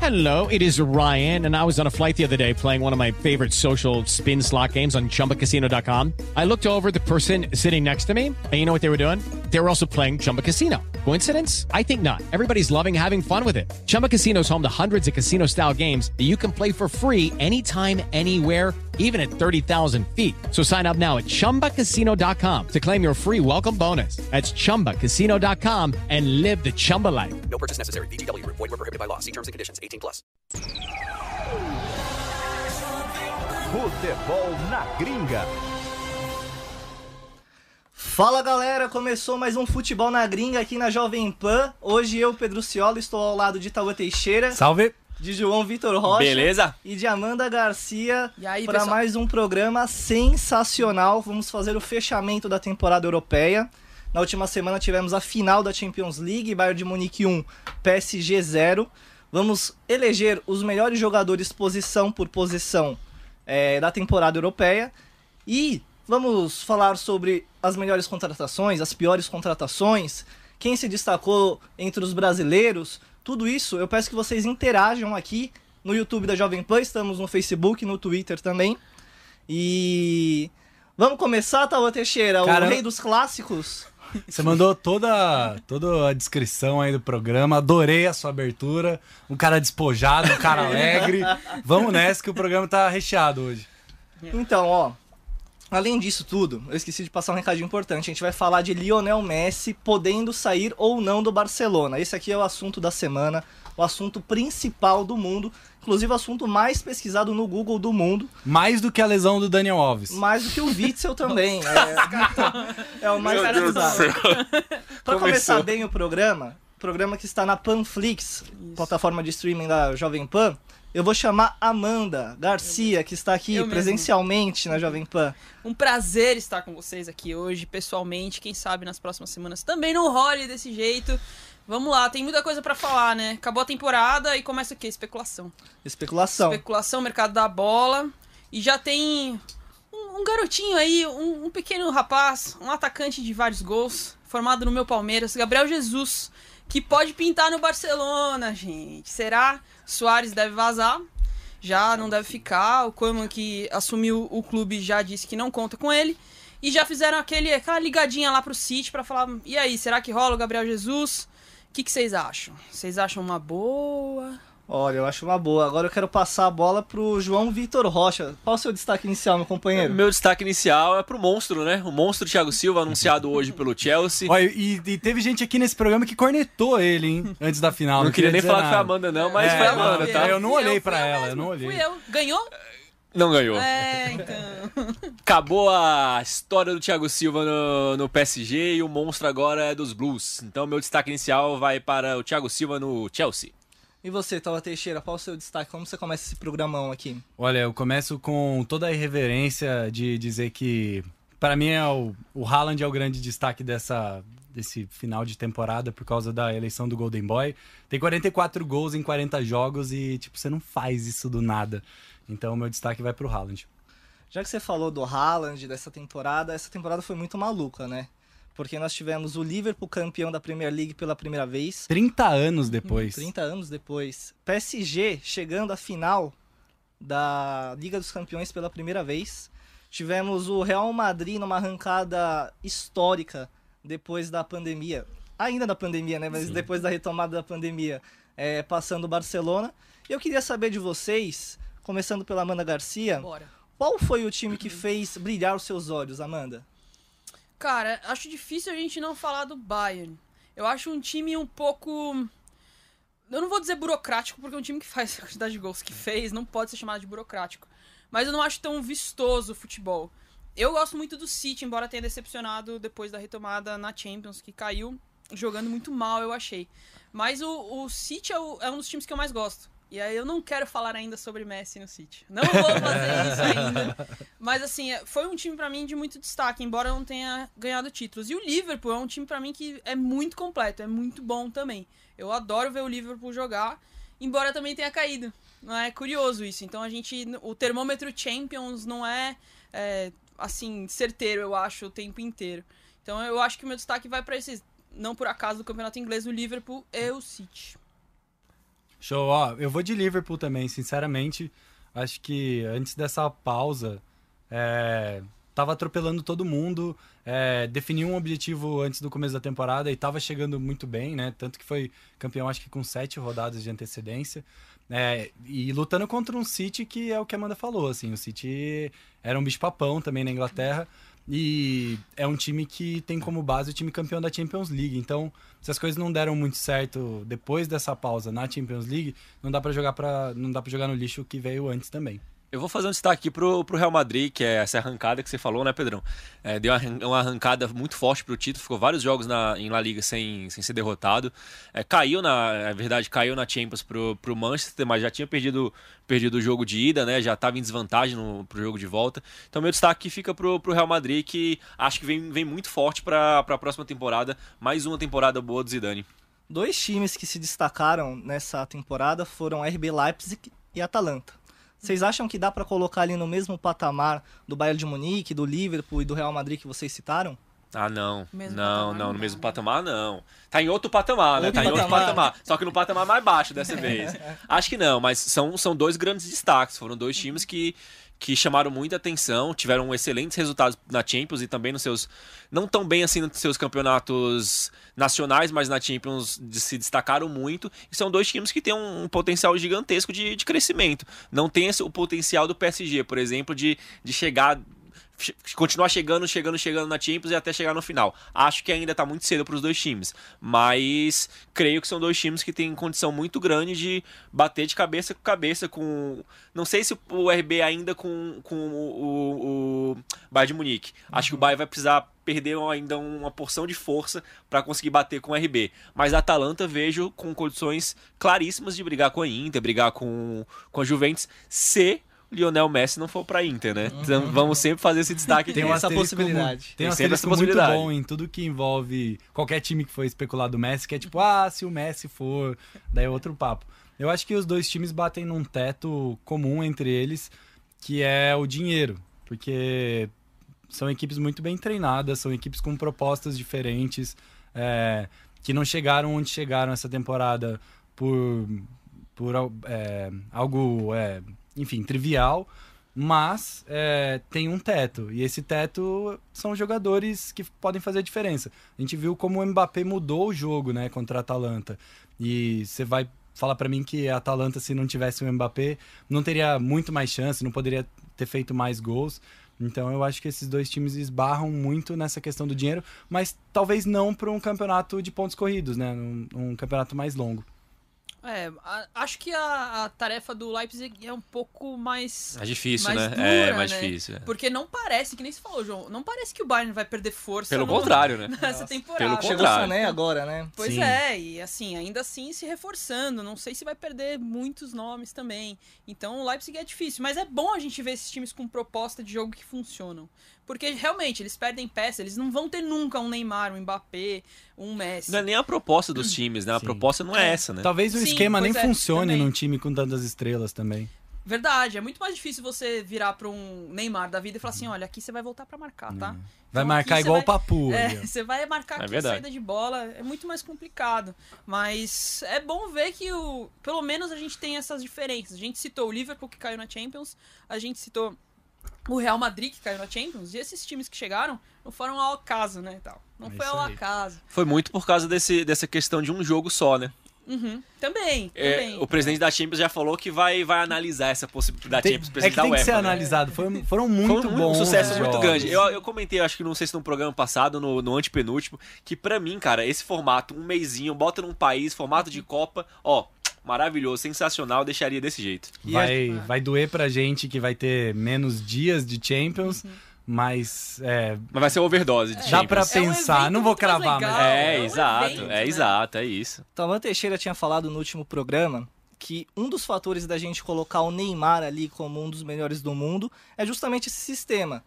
Hello, it is Ryan, and I was on a flight the other day playing one of my favorite social spin slot games on ChumbaCasino.com. I looked over at the person sitting next to me, and you know what they were doing? They were also playing Chumba Casino. Coincidence? I think not. Everybody's loving having fun with it. Chumba Casino is home to hundreds of casino-style games that you can play for free anytime, anywhere, even at 30,000 feet. So sign up now at ChumbaCasino.com to claim your free welcome bonus. That's ChumbaCasino.com and live the Chumba life. No purchase necessary. VGW. Void where prohibited by law. See terms and conditions. 18+. Futebol na Gringa. Fala galera, começou mais um Futebol na Gringa aqui na Jovem Pan. Hoje eu, Pedro Ciolo, estou ao lado de Tauan Teixeira. Salve! De João Vitor Rocha. Beleza? E de Amanda Garcia. E aí, para mais um programa sensacional. Vamos fazer o fechamento da temporada europeia. Na última semana tivemos a final da Champions League, Bayern de Munique 1, PSG 0. Vamos eleger os melhores jogadores posição por posição da temporada europeia. E vamos falar sobre as melhores contratações, as piores contratações, quem se destacou entre os brasileiros. Tudo isso eu peço que vocês interajam aqui no YouTube da Jovem Pan. Estamos no Facebook, no Twitter também. E vamos começar, Tauan Teixeira, o rei dos clássicos. Você mandou toda a descrição aí do programa, adorei a sua abertura, um cara despojado, um cara alegre. Vamos nessa que o programa tá recheado hoje. Então, além disso tudo, eu esqueci de passar um recadinho importante. A gente vai falar de Lionel Messi podendo sair ou não do Barcelona. Esse aqui é o assunto da semana, o assunto principal do mundo, inclusive o assunto mais pesquisado no Google do mundo. Mais do que a lesão do Daniel Alves. Mais do que o Witzel também. É o mais pesquisado. Para começar bem o programa que está na Panflix, plataforma de streaming da Jovem Pan, eu vou chamar Amanda Garcia, que está aqui presencialmente na Jovem Pan. Um prazer estar com vocês aqui hoje, pessoalmente. Quem sabe nas próximas semanas também não role desse jeito. Vamos lá, tem muita coisa pra falar, né? Acabou a temporada e começa o quê? Especulação, mercado da bola. E já tem um garotinho aí, um pequeno rapaz, um atacante de vários gols, formado no meu Palmeiras, Gabriel Jesus, que pode pintar no Barcelona, gente. Será? Suárez deve vazar, já não deve ficar. O Koeman, que assumiu o clube, já disse que não conta com ele. E já fizeram aquela ligadinha lá pro City pra falar, e aí, será que rola o Gabriel Jesus? O que vocês acham? Vocês acham uma boa? Olha, eu acho uma boa. Agora eu quero passar a bola pro João Vitor Rocha. Qual o seu destaque inicial, meu companheiro? Meu destaque inicial é pro monstro, né? O monstro Thiago Silva, anunciado hoje pelo Chelsea. Olha, e teve gente aqui nesse programa que cornetou ele, hein? Antes da final. Não queria nem falar que foi a Amanda, não, mas foi a Amanda, tá? Eu não olhei pra ela, eu não olhei. Fui eu. Ganhou? Não ganhou. Então. Acabou a história do Thiago Silva no PSG e o monstro agora é dos Blues. Então meu destaque inicial vai para o Thiago Silva no Chelsea. E você, Tauan Teixeira, qual o seu destaque? Como você começa esse programão aqui? Olha, eu começo com toda a irreverência de dizer que, para mim, o Haaland é o grande destaque desse final de temporada por causa da eleição do Golden Boy. Tem 44 gols em 40 jogos e, você não faz isso do nada. Então, meu destaque vai pro Haaland. Já que você falou do Haaland, essa temporada foi muito maluca, né? Porque nós tivemos o Liverpool campeão da Premier League pela primeira vez. 30 anos depois. 30 anos depois. PSG chegando à final da Liga dos Campeões pela primeira vez. Tivemos o Real Madrid numa arrancada histórica depois da pandemia. Ainda da pandemia, né? Mas sim, depois da retomada da pandemia, passando o Barcelona. Eu queria saber de vocês, começando pela Amanda Garcia. Bora. Qual foi o time que fez brilhar os seus olhos, Amanda? Cara, acho difícil a gente não falar do Bayern. Eu acho um time um pouco... Eu não vou dizer burocrático, porque um time que faz a quantidade de gols que fez não pode ser chamado de burocrático. Mas eu não acho tão vistoso o futebol. Eu gosto muito do City, embora tenha decepcionado depois da retomada na Champions, que caiu jogando muito mal, eu achei. Mas o City é um dos times que eu mais gosto. E aí eu não quero falar ainda sobre Messi no City. Não vou fazer isso ainda. Mas assim, foi um time pra mim de muito destaque, embora eu não tenha ganhado títulos. E o Liverpool é um time pra mim que é muito completo, é muito bom também. Eu adoro ver o Liverpool jogar, embora também tenha caído. Não é curioso isso. Então o termômetro Champions não é assim, certeiro, eu acho, o tempo inteiro. Então eu acho que o meu destaque vai pra esses, não por acaso, do campeonato inglês, o Liverpool e o City. Show, ó, eu vou de Liverpool também, sinceramente. Acho que antes dessa pausa, tava atropelando todo mundo, definiu um objetivo antes do começo da temporada e tava chegando muito bem, né? Tanto que foi campeão, acho que com 7 rodadas de antecedência. E lutando contra um City que é o que a Amanda falou, assim, o City era um bicho-papão também na Inglaterra e é um time que tem como base o time campeão da Champions League. Então, se as coisas não deram muito certo depois dessa pausa na Champions League, não dá pra jogar no lixo o que veio antes também. Eu vou fazer um destaque aqui pro Real Madrid, que é essa arrancada que você falou, né, Pedrão? Deu uma arrancada muito forte pro título, ficou vários jogos em La Liga sem ser derrotado. Caiu na Champions pro Manchester, mas já tinha perdido o jogo de ida, né? Já estava em desvantagem pro jogo de volta. Então meu destaque fica pro Real Madrid, que acho que vem muito forte para a próxima temporada. Mais uma temporada boa do Zidane. 2 times que se destacaram nessa temporada foram RB Leipzig e Atalanta. Vocês acham que dá pra colocar ali no mesmo patamar do Bayern de Munique, do Liverpool e do Real Madrid que vocês citaram? Ah, não. Mesmo Não, patamar, no não. mesmo patamar, não. Tá em outro patamar, né? Outro Tá em outro patamar. patamar. Só que no patamar mais baixo dessa vez. Acho que não, mas são 2 grandes destaques. Foram 2 times que chamaram muita atenção, tiveram excelentes resultados na Champions e também nos seus... Não tão bem assim nos seus campeonatos nacionais, mas na Champions se destacaram muito. E são 2 times que têm um potencial gigantesco de crescimento. Não tem o potencial do PSG, por exemplo, de chegar... continuar chegando na Champions e até chegar no final. Acho que ainda tá muito cedo para os 2 times, mas creio que são 2 times que têm condição muito grande de bater de cabeça com cabeça com... Não sei se o RB ainda com o Bayern de Munique. Acho que o Bayern vai precisar perder ainda uma porção de força para conseguir bater com o RB. Mas a Atalanta vejo com condições claríssimas de brigar com a Inter, brigar com a Juventus, se Lionel Messi não for pra Inter, né? Então vamos sempre fazer esse destaque. Tem aqui. essa possibilidade. Tem um sempre asterisco muito bom em tudo que envolve qualquer time que foi especulado do Messi, que é tipo, se o Messi for, daí é outro papo. Eu acho que os 2 times batem num teto comum entre eles, que é o dinheiro, porque são equipes muito bem treinadas, são equipes com propostas diferentes, que não chegaram onde chegaram essa temporada por algo... enfim, trivial, mas tem um teto, e esse teto são jogadores que podem fazer a diferença. A gente viu como o Mbappé mudou o jogo, né, contra a Atalanta, e você vai falar pra mim que a Atalanta, se não tivesse o Mbappé, não teria muito mais chance, não poderia ter feito mais gols. Então eu acho que esses 2 times esbarram muito nessa questão do dinheiro, mas talvez não para um campeonato de pontos corridos, né, um campeonato mais longo. Acho que a tarefa do Leipzig é um pouco mais... É difícil, mais né? dura, Mais né? difícil. Porque não parece, que nem você falou, João, não parece que o Bayern vai perder força Pelo contrário, né? nessa temporada. Pelo Chegou o contrário. Sané agora, né? Pois Sim. e assim, ainda assim se reforçando. Não sei se vai perder muitos nomes também. Então o Leipzig é difícil, mas é bom a gente ver esses times com proposta de jogo que funcionam. Porque realmente eles perdem peça, eles não vão ter nunca um Neymar, um Mbappé, um Messi. Não é nem a proposta dos times, né? A Sim. proposta não é essa, né? Talvez o Sim, esquema nem pois é, funcione também. num time com tantas estrelas também. Verdade, é muito mais difícil você virar pra um Neymar da vida e falar assim, olha, aqui você vai voltar pra marcar, tá? Vai Então, marcar aqui você igual vai- o Papu. ali, ó. Você vai marcar aqui a verdade. saída de bola, é muito mais complicado. Mas é bom ver que pelo menos a gente tem essas diferenças. A gente citou o Liverpool que caiu na Champions, a gente citou o Real Madrid que caiu na Champions, e esses times que chegaram não foram ao acaso, né, e tal. Não É foi isso ao aí. acaso. Foi muito por causa dessa questão de um jogo só, né? Também. O presidente da Champions já falou que vai analisar essa possibilidade da Champions, o É presidente que da tem que UEFA. ser né? analisado. Foram muito Foi bons. um sucesso os muito jogos. grande. Eu comentei, acho que não sei se no programa passado, no antepenúltimo, que pra mim, cara, esse formato, um mesinho, bota num país, formato de Copa, maravilhoso, sensacional, deixaria desse jeito. Vai doer pra gente que vai ter menos dias de Champions, mas Mas vai ser overdose de dá pra Champions. pensar. evento Não vou muito mais cravar, legal. mas É um evento, né? É isso. Taman Teixeira tinha falado no último programa que um dos fatores da gente colocar o Neymar ali como um dos melhores do mundo é justamente esse sistema.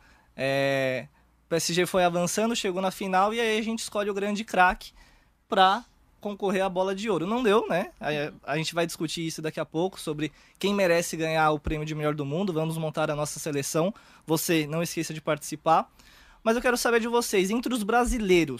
O PSG foi avançando, chegou na final e aí a gente escolhe o grande craque pra concorrer à bola de ouro. Não deu, né? A gente vai discutir isso daqui a pouco, sobre quem merece ganhar o prêmio de melhor do mundo. Vamos montar a nossa seleção. Você não esqueça de participar. Mas eu quero saber de vocês, entre os brasileiros,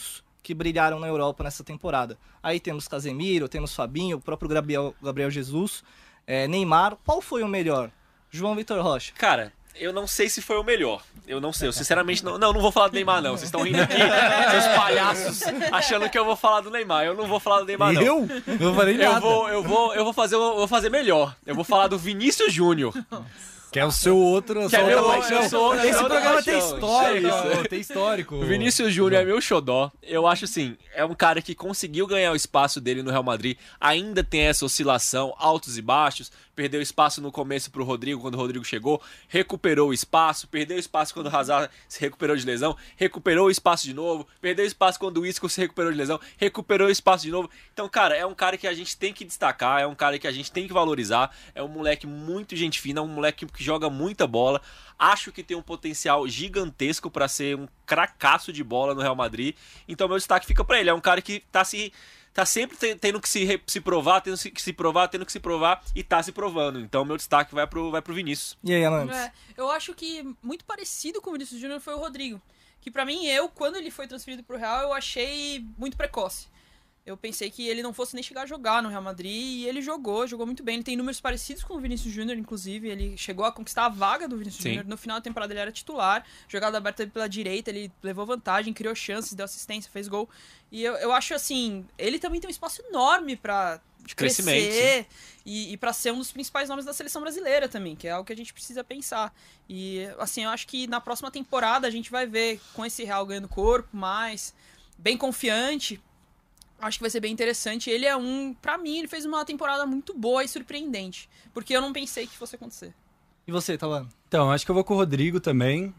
que brilharam na Europa nessa temporada. Aí temos Casemiro, temos Fabinho, o próprio Gabriel Jesus, Neymar. Qual foi o melhor? João Vitor Rocha. Cara, eu não sei se foi o melhor. Eu não sei. Eu sinceramente não vou falar do Neymar, não. Vocês estão rindo aqui, seus palhaços, achando que eu vou falar do Neymar. Eu não vou falar do Neymar, não. Eu? Não falei nada. Eu vou fazer melhor. Eu vou falar do Vinícius Júnior. Que é o seu outro... Que é meu paixão. Esse programa tem paixão. histórico. É isso. Tem histórico. O Vinícius Júnior é meu xodó. Eu acho assim, é um cara que conseguiu ganhar o espaço dele no Real Madrid. Ainda tem essa oscilação, altos e baixos. Perdeu espaço no começo pro Rodrigo, quando o Rodrigo chegou. Recuperou o espaço. Perdeu espaço quando o Hazard se recuperou de lesão. Recuperou o espaço de novo. Perdeu espaço quando o Isco se recuperou de lesão. Recuperou o espaço de novo. Então, cara, é um cara que a gente tem que destacar. É um cara que a gente tem que valorizar. É um moleque muito gente fina. Um moleque que joga muita bola. Acho que tem um potencial gigantesco para ser um cracaço de bola no Real Madrid. Então meu destaque fica para ele. É um cara que tá sempre tendo que se provar, tendo que se provar e tá se provando. Então meu destaque vai pro Vinícius. E aí, Alantes? Eu acho que muito parecido com o Vinícius Júnior foi o Rodrigo. Que pra mim, quando ele foi transferido pro Real, eu achei muito precoce. Eu pensei que ele não fosse nem chegar a jogar no Real Madrid e ele jogou muito bem. Ele tem números parecidos com o Vinícius Júnior, inclusive. Ele chegou a conquistar a vaga do Vinícius Júnior. No final da temporada ele era titular, jogada aberta pela direita, ele levou vantagem, criou chances, deu assistência, fez gol. E eu acho assim, ele também tem um espaço enorme pra crescer e pra ser um dos principais nomes da seleção brasileira também, que é algo que a gente precisa pensar. E assim, eu acho que na próxima temporada a gente vai ver com esse Real ganhando corpo mais, bem confiante. Acho que vai ser bem interessante. Ele pra mim, ele fez uma temporada muito boa e surpreendente. Porque eu não pensei que fosse acontecer. E você, Talano? Então, acho que eu vou com o Rodrigo também.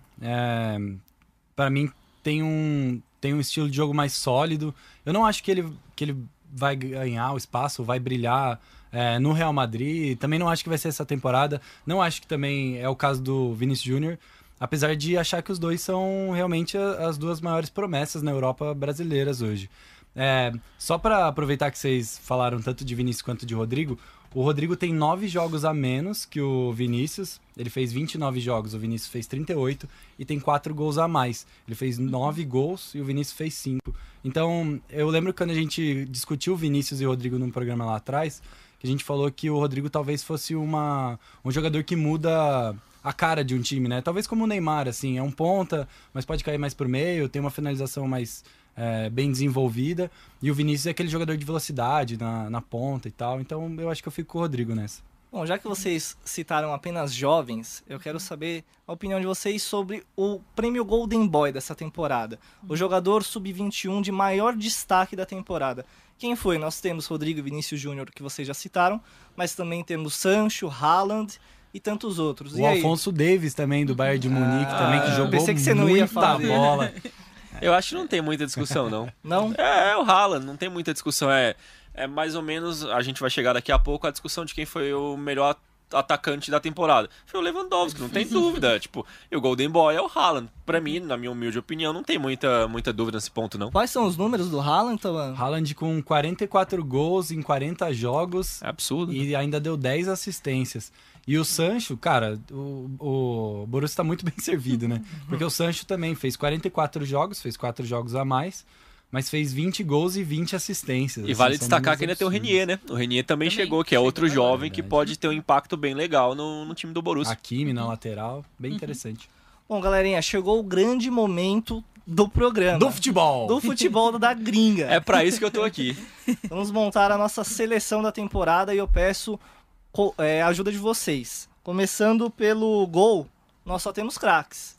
Pra mim, tem um estilo de jogo mais sólido. Eu não acho que ele vai ganhar o espaço, vai brilhar no Real Madrid. Também não acho que vai ser essa temporada. Não acho que também é o caso do Vinícius Júnior. Apesar de achar que os dois são realmente as duas maiores promessas na Europa brasileiras hoje. Só para aproveitar que vocês falaram tanto de Vinícius quanto de Rodrigo, o Rodrigo tem 9 jogos a menos que o Vinícius. Ele fez 29 jogos, o Vinícius fez 38 e tem 4 gols a mais. Ele fez 9 gols e o Vinícius fez 5. Então, eu lembro quando a gente discutiu o Vinícius e o Rodrigo num programa lá atrás, que a gente falou que o Rodrigo talvez fosse um jogador que muda a cara de um time, né? Talvez como o Neymar, assim, é um ponta, mas pode cair mais pro meio, tem uma finalização mais bem desenvolvida, e o Vinícius é aquele jogador de velocidade na ponta e tal, então eu acho que eu fico com o Rodrigo nessa. Bom, já que vocês citaram apenas jovens, eu quero saber a opinião de vocês sobre o prêmio Golden Boy dessa temporada, o jogador sub-21 de maior destaque da temporada. Quem foi? Nós temos Rodrigo e Vinícius Júnior, que vocês já citaram, mas também temos Sancho, Haaland e tantos outros. O Alphonso Davies também, do Bayern de Munique, também, que jogou pensei que você não ia falar muita bola. Eu acho que não tem muita discussão, não. Não? É o Haaland, não tem muita discussão. É mais ou menos, a gente vai chegar daqui a pouco, a discussão de quem foi o melhor atacante da temporada. Foi o Lewandowski, não tem dúvida. E o Golden Boy é o Haaland. Pra mim, na minha humilde opinião, não tem muita dúvida nesse ponto, não. Quais são os números do Haaland, Talano? Haaland com 44 gols em 40 jogos. É absurdo. E ainda deu 10 assistências. E o Sancho, cara, o Borussia tá muito bem servido, né? Porque o Sancho também fez 44 jogos, fez 4 jogos a mais, mas fez 20 gols e 20 assistências. E vale destacar que ainda tem o Renier, né? O Renier também chegou, que é outro jovem que pode ter um impacto bem legal no time do Borussia. Hakimi na lateral, bem interessante. Bom, galerinha, chegou o grande momento do programa. Do futebol! Do futebol da gringa. É pra isso que eu tô aqui. Vamos montar a nossa seleção da temporada e eu peço ajuda de vocês. Começando pelo gol, nós só temos craques.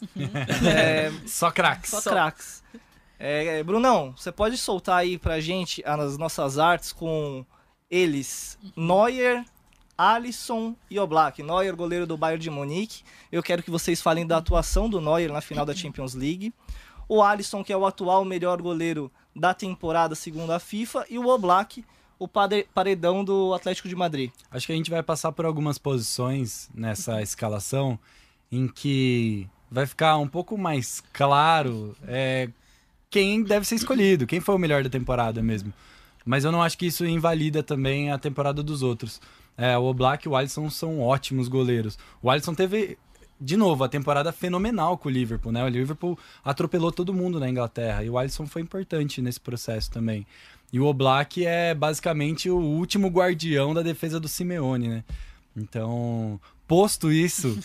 Só craques. Só craques. Brunão, você pode soltar aí pra gente as nossas artes com eles, Neuer, Alisson e Oblak. Neuer, goleiro do Bayern de Munique. Eu quero que vocês falem da atuação do Neuer na final da Champions League. O Alisson, que é o atual melhor goleiro da temporada segundo a FIFA. E o Oblak, o paredão do Atlético de Madrid. Acho que a gente vai passar por algumas posições nessa escalação em que vai ficar um pouco mais claro quem deve ser escolhido, quem foi o melhor da temporada mesmo. Mas eu não acho que isso invalida também a temporada dos outros. O Oblak e o Alisson são ótimos goleiros. O Alisson teve de novo, a temporada fenomenal com o Liverpool, né? O Liverpool atropelou todo mundo na Inglaterra e o Alisson foi importante nesse processo também. E o Oblak é basicamente o último guardião da defesa do Simeone, né? Então, posto isso,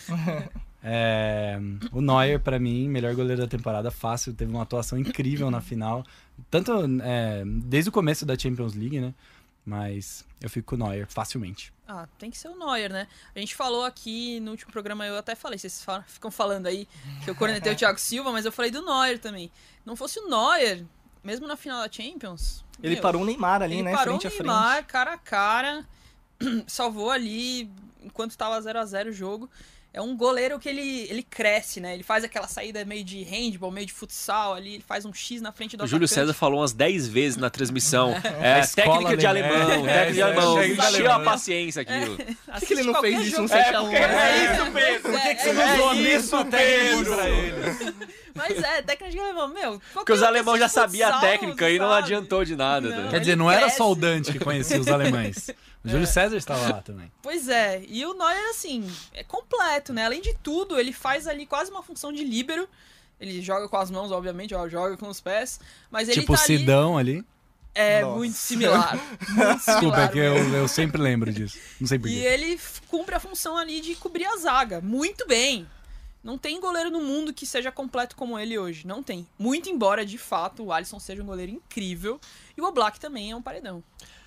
o Neuer, pra mim, melhor goleiro da temporada, fácil, teve uma atuação incrível na final, tanto desde o começo da Champions League, né? Mas eu fico com o Neuer, facilmente. Ah, tem que ser o Neuer, né? A gente falou aqui no último programa, eu até falei, vocês ficam falando aí que eu cornetei o Thiago Silva, mas eu falei do Neuer também. Não fosse o Neuer, mesmo na final da Champions... Ele parou o Neymar ali, né? Parou frente a o frente. Neymar, cara a cara, salvou ali enquanto tava 0x0 o jogo. É um goleiro que ele cresce, né? Ele faz aquela saída meio de handball, meio de futsal ali, ele faz um X na frente do O Júlio atacante. César falou umas 10 vezes na transmissão. escola Técnica de alemão, técnica de alemão. técnica de Encheu a alemão. paciência aquilo. Por que ele não fez isso no 7x1? isso, Pedro. Por que Você não usou a mesma técnica pra eles? Mas técnica de alemão, meu. Porque os alemães já sabiam a futsal, técnica e não sabe? adiantou de nada. Não. Né? Quer dizer, não era só o Dante que conhecia os alemães. O Júlio César estava lá também. Pois é, e o Neuer, assim, é completo, né? Além de tudo, ele faz ali quase uma função de líbero. Ele joga com as mãos, obviamente, joga com os pés. Mas ele Tipo o tá ali... Sidão ali. É, Nossa. muito similar. Muito Desculpa, similar. é que eu sempre lembro disso. Não sei E porquê. ele cumpre a função ali de cobrir a zaga. Muito bem. Não tem goleiro no mundo que seja completo como ele hoje. Não tem. Muito embora, de fato, o Alisson seja um goleiro incrível. E o Oblak também é um paredão.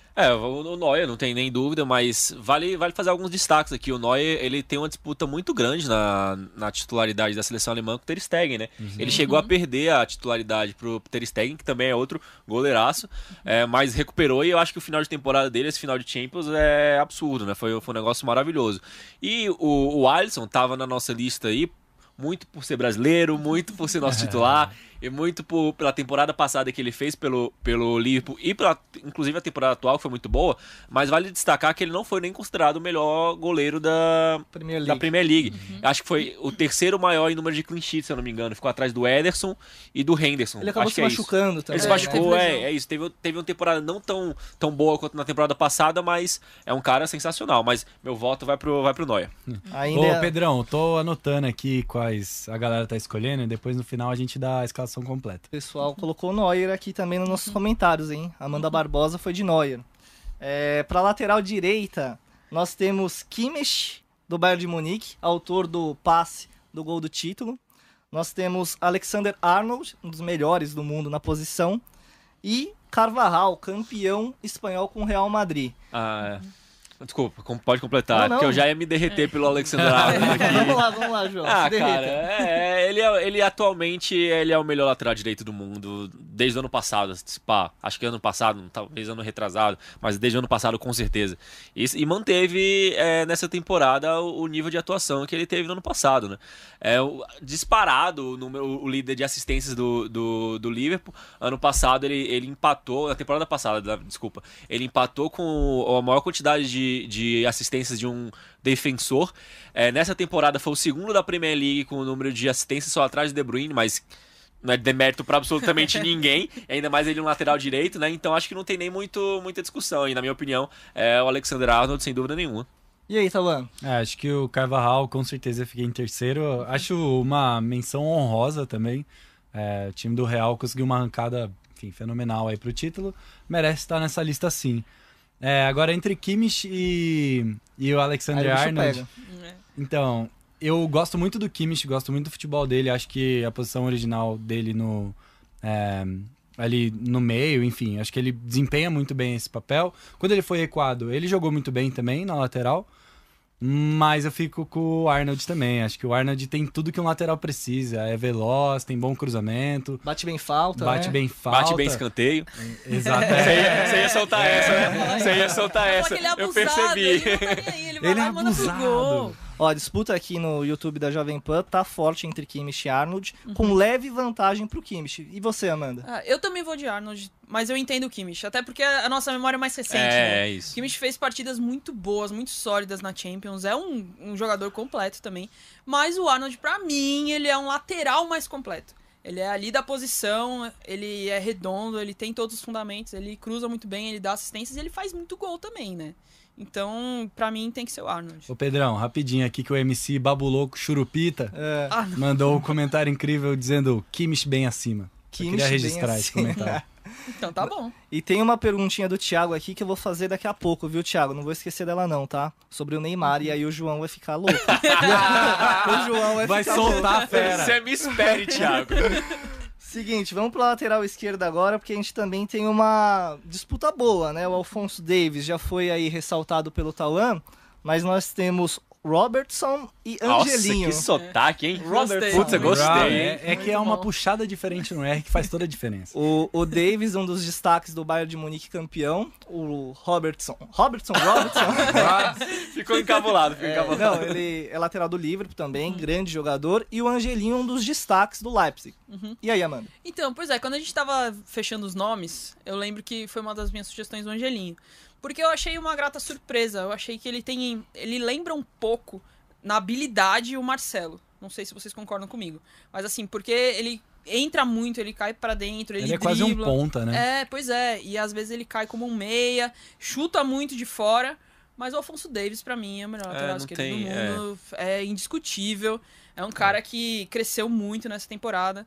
O Neuer, não tem nem dúvida, mas vale fazer alguns destaques aqui. O Neuer, ele tem uma disputa muito grande na titularidade da seleção alemã com o Ter Stegen, né? Ele chegou a perder a titularidade pro Ter Stegen, que também é outro goleiraço, mas recuperou, e eu acho que o final de temporada dele, esse final de Champions, é absurdo, né? Foi um negócio maravilhoso. E o Alisson tava na nossa lista aí, muito por ser brasileiro, muito por ser nosso titular, e muito pela temporada passada que ele fez pelo Liverpool, e inclusive a temporada atual, que foi muito boa, mas vale destacar que ele não foi nem considerado o melhor goleiro da Premier League. Acho que foi o terceiro maior em número de clean sheets, se eu não me engano. Ficou atrás do Ederson e do Henderson. Ele acabou acho se que machucando também. Ele se né? machucou, é isso. Teve uma temporada não tão boa quanto na temporada passada, mas é um cara sensacional. Mas meu voto vai pro Neuer. Ainda Ô, Pedrão, eu tô anotando aqui quais a galera tá escolhendo e depois no final a gente dá a escalação completa. O pessoal colocou o Neuer aqui também nos nossos comentários, hein? Amanda Barbosa foi de Neuer. Pra lateral direita, nós temos Kimmich, do Bayern de Munique, autor do passe do gol do título. Nós temos Alexander Arnold, um dos melhores do mundo na posição. E Carvajal, campeão espanhol com o Real Madrid. Desculpa, pode completar, Não. porque eu já ia me derreter pelo Alexander Arnold aqui. Vamos lá, João. Ah, se derreta. cara, ele atualmente ele é o melhor lateral direito do mundo desde o ano passado. Acho que ano passado, talvez ano retrasado, mas desde o ano passado com certeza. E manteve nessa temporada o nível de atuação que ele teve no ano passado, né? Disparado o líder de assistências do Liverpool. Ano passado ele empatou, na temporada passada, desculpa, ele empatou com a maior quantidade de assistências de um defensor. Nessa temporada foi o segundo da Premier League com o número de assistências, só atrás do De Bruyne, mas não é demérito para absolutamente ninguém, ainda mais ele um lateral direito, né? Então acho que não tem nem muita discussão. E na minha opinião, o Alexander Arnold, sem dúvida nenhuma. E aí, Tauan? Acho que o Carvajal, com certeza, fiquei em terceiro. Acho uma menção honrosa também. O time do Real conseguiu uma arrancada, enfim, fenomenal aí pro título. Merece estar nessa lista sim. Agora, entre Kimmich e o Alexander Aí o bicho Arnold... pega. Então, eu gosto muito do Kimmich, gosto muito do futebol dele. Acho que a posição original dele ali no meio, enfim, acho que ele desempenha muito bem esse papel. Quando ele foi recuado, ele jogou muito bem também na lateral. Mas eu fico com o Arnold também. Acho que o Arnold tem tudo que um lateral precisa. É veloz, tem bom cruzamento, Bate bem falta, bate né? bem falta. Bate bem escanteio. Exato. Você ia soltar essa, né? Você ia soltar essa. Ele é Eu abusado, percebi. ele não tá nem aí, ele vai Ele lá é e manda pro abusado. gol. Ó, a disputa aqui no YouTube da Jovem Pan tá forte entre Kimmich e Arnold, com leve vantagem pro Kimmich. E você, Amanda? Eu também vou de Arnold, mas eu entendo o Kimmich, até porque a nossa memória é mais recente, né? Isso. O Kimmich fez partidas muito boas, muito sólidas na Champions, é um jogador completo também, mas o Arnold, pra mim, ele é um lateral mais completo. Ele é ali da posição, ele é redondo, ele tem todos os fundamentos, ele cruza muito bem, ele dá assistências e ele faz muito gol também, né? Então, pra mim, tem que ser o Arnold. Ô Pedrão, rapidinho aqui que o MC Babuloco Churupita mandou um comentário incrível dizendo Kimmich bem acima. Eu queria registrar esse comentário. Então tá bom. E tem uma perguntinha do Thiago aqui que eu vou fazer daqui a pouco, viu, Thiago? Não vou esquecer dela não, tá? Sobre o Neymar, e aí o João vai ficar louco. O João Vai ficar soltar louco. a fera. Você me espere, Thiago. Seguinte, vamos pra lateral esquerda agora, porque a gente também tem uma disputa boa, né? O Alphonso Davies já foi aí ressaltado pelo Tauan, mas nós temos Robertson e Angelinho. Nossa, que sotaque, hein? Gostei. Putz, eu gostei, hein? É que é uma puxada diferente no R que faz toda a diferença. O Davies, um dos destaques do Bayern de Munique campeão. O Robertson. Ficou encabulado, Não, ele é lateral do Liverpool também, grande jogador. E o Angelinho, um dos destaques do Leipzig. E aí, Amanda? Então, pois é, quando a gente tava fechando os nomes, eu lembro que foi uma das minhas sugestões o Angelinho. Porque eu achei uma grata surpresa. Eu achei que ele lembra um pouco, na habilidade, o Marcelo. Não sei se vocês concordam comigo. Mas assim, porque ele entra muito, ele cai pra dentro, ele Ele é quase um dribla. ponta, né? É, pois é. E às vezes ele cai como um meia, chuta muito de fora. Mas o Alphonso Davies, pra mim, é o melhor lateral não esquerdo tem, do mundo. É indiscutível. É um cara que cresceu muito nessa temporada.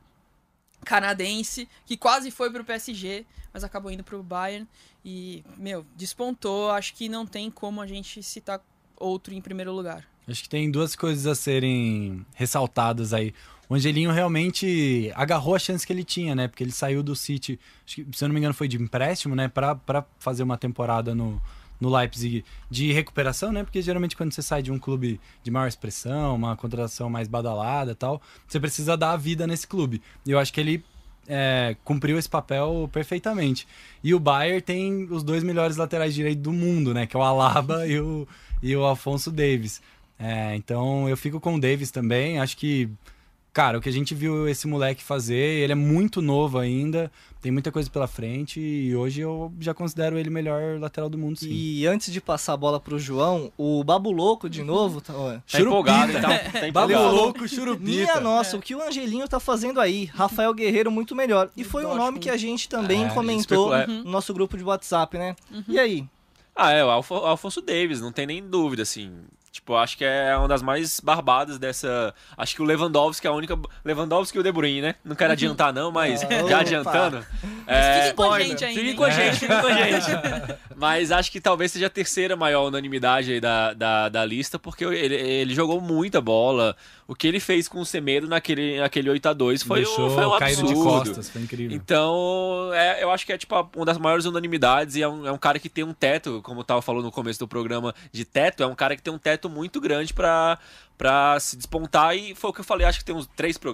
Canadense, que quase foi pro PSG, mas acabou indo pro Bayern. E, despontou. Acho que não tem como a gente citar outro em primeiro lugar. Acho que tem duas coisas a serem ressaltadas aí. O Angelinho realmente agarrou a chance que ele tinha, né? Porque ele saiu do City, acho que, se eu não me engano, foi de empréstimo, né? Pra fazer uma temporada no Leipzig de recuperação, né? Porque geralmente quando você sai de um clube de maior expressão, uma contratação mais badalada e tal, você precisa dar a vida nesse clube. E eu acho que ele cumpriu esse papel perfeitamente. E o Bayern tem os dois melhores laterais direitos do mundo, né? Que é o Alaba e o Alphonso Davies. Então eu fico com o Davies também. Acho que, cara, o que a gente viu esse moleque fazer, ele é muito novo ainda, tem muita coisa pela frente e hoje eu já considero ele o melhor lateral do mundo, sim. E antes de passar a bola pro João, o Babuloco de novo... Tá empolgado, então. Tá empolgado. Babuloco, Churupita. Minha nossa, o que o Angelinho tá fazendo aí? Rafael Guerreiro muito melhor. E foi um nome que a gente também comentou no nosso grupo de WhatsApp, né? E aí? O Alphonso Davies, não tem nem dúvida, assim. Tipo, acho que é uma das mais barbadas dessa... Acho que o Lewandowski é a única... Lewandowski e o De Bruyne, né? Não quero adiantar não, mas já adiantando... Fiquem com a gente ainda. Fiquem com a gente. Mas acho que talvez seja a terceira maior unanimidade aí da lista, porque ele jogou muita bola. O que ele fez com o Semedo naquele 8-2 foi um absurdo. Caído de costas, foi incrível. Então, eu acho que é tipo uma das maiores unanimidades e é um cara que tem um teto, como eu tava falando no começo do programa de teto, é um cara que tem um teto muito grande pra se despontar, e foi o que eu falei, acho que tem uns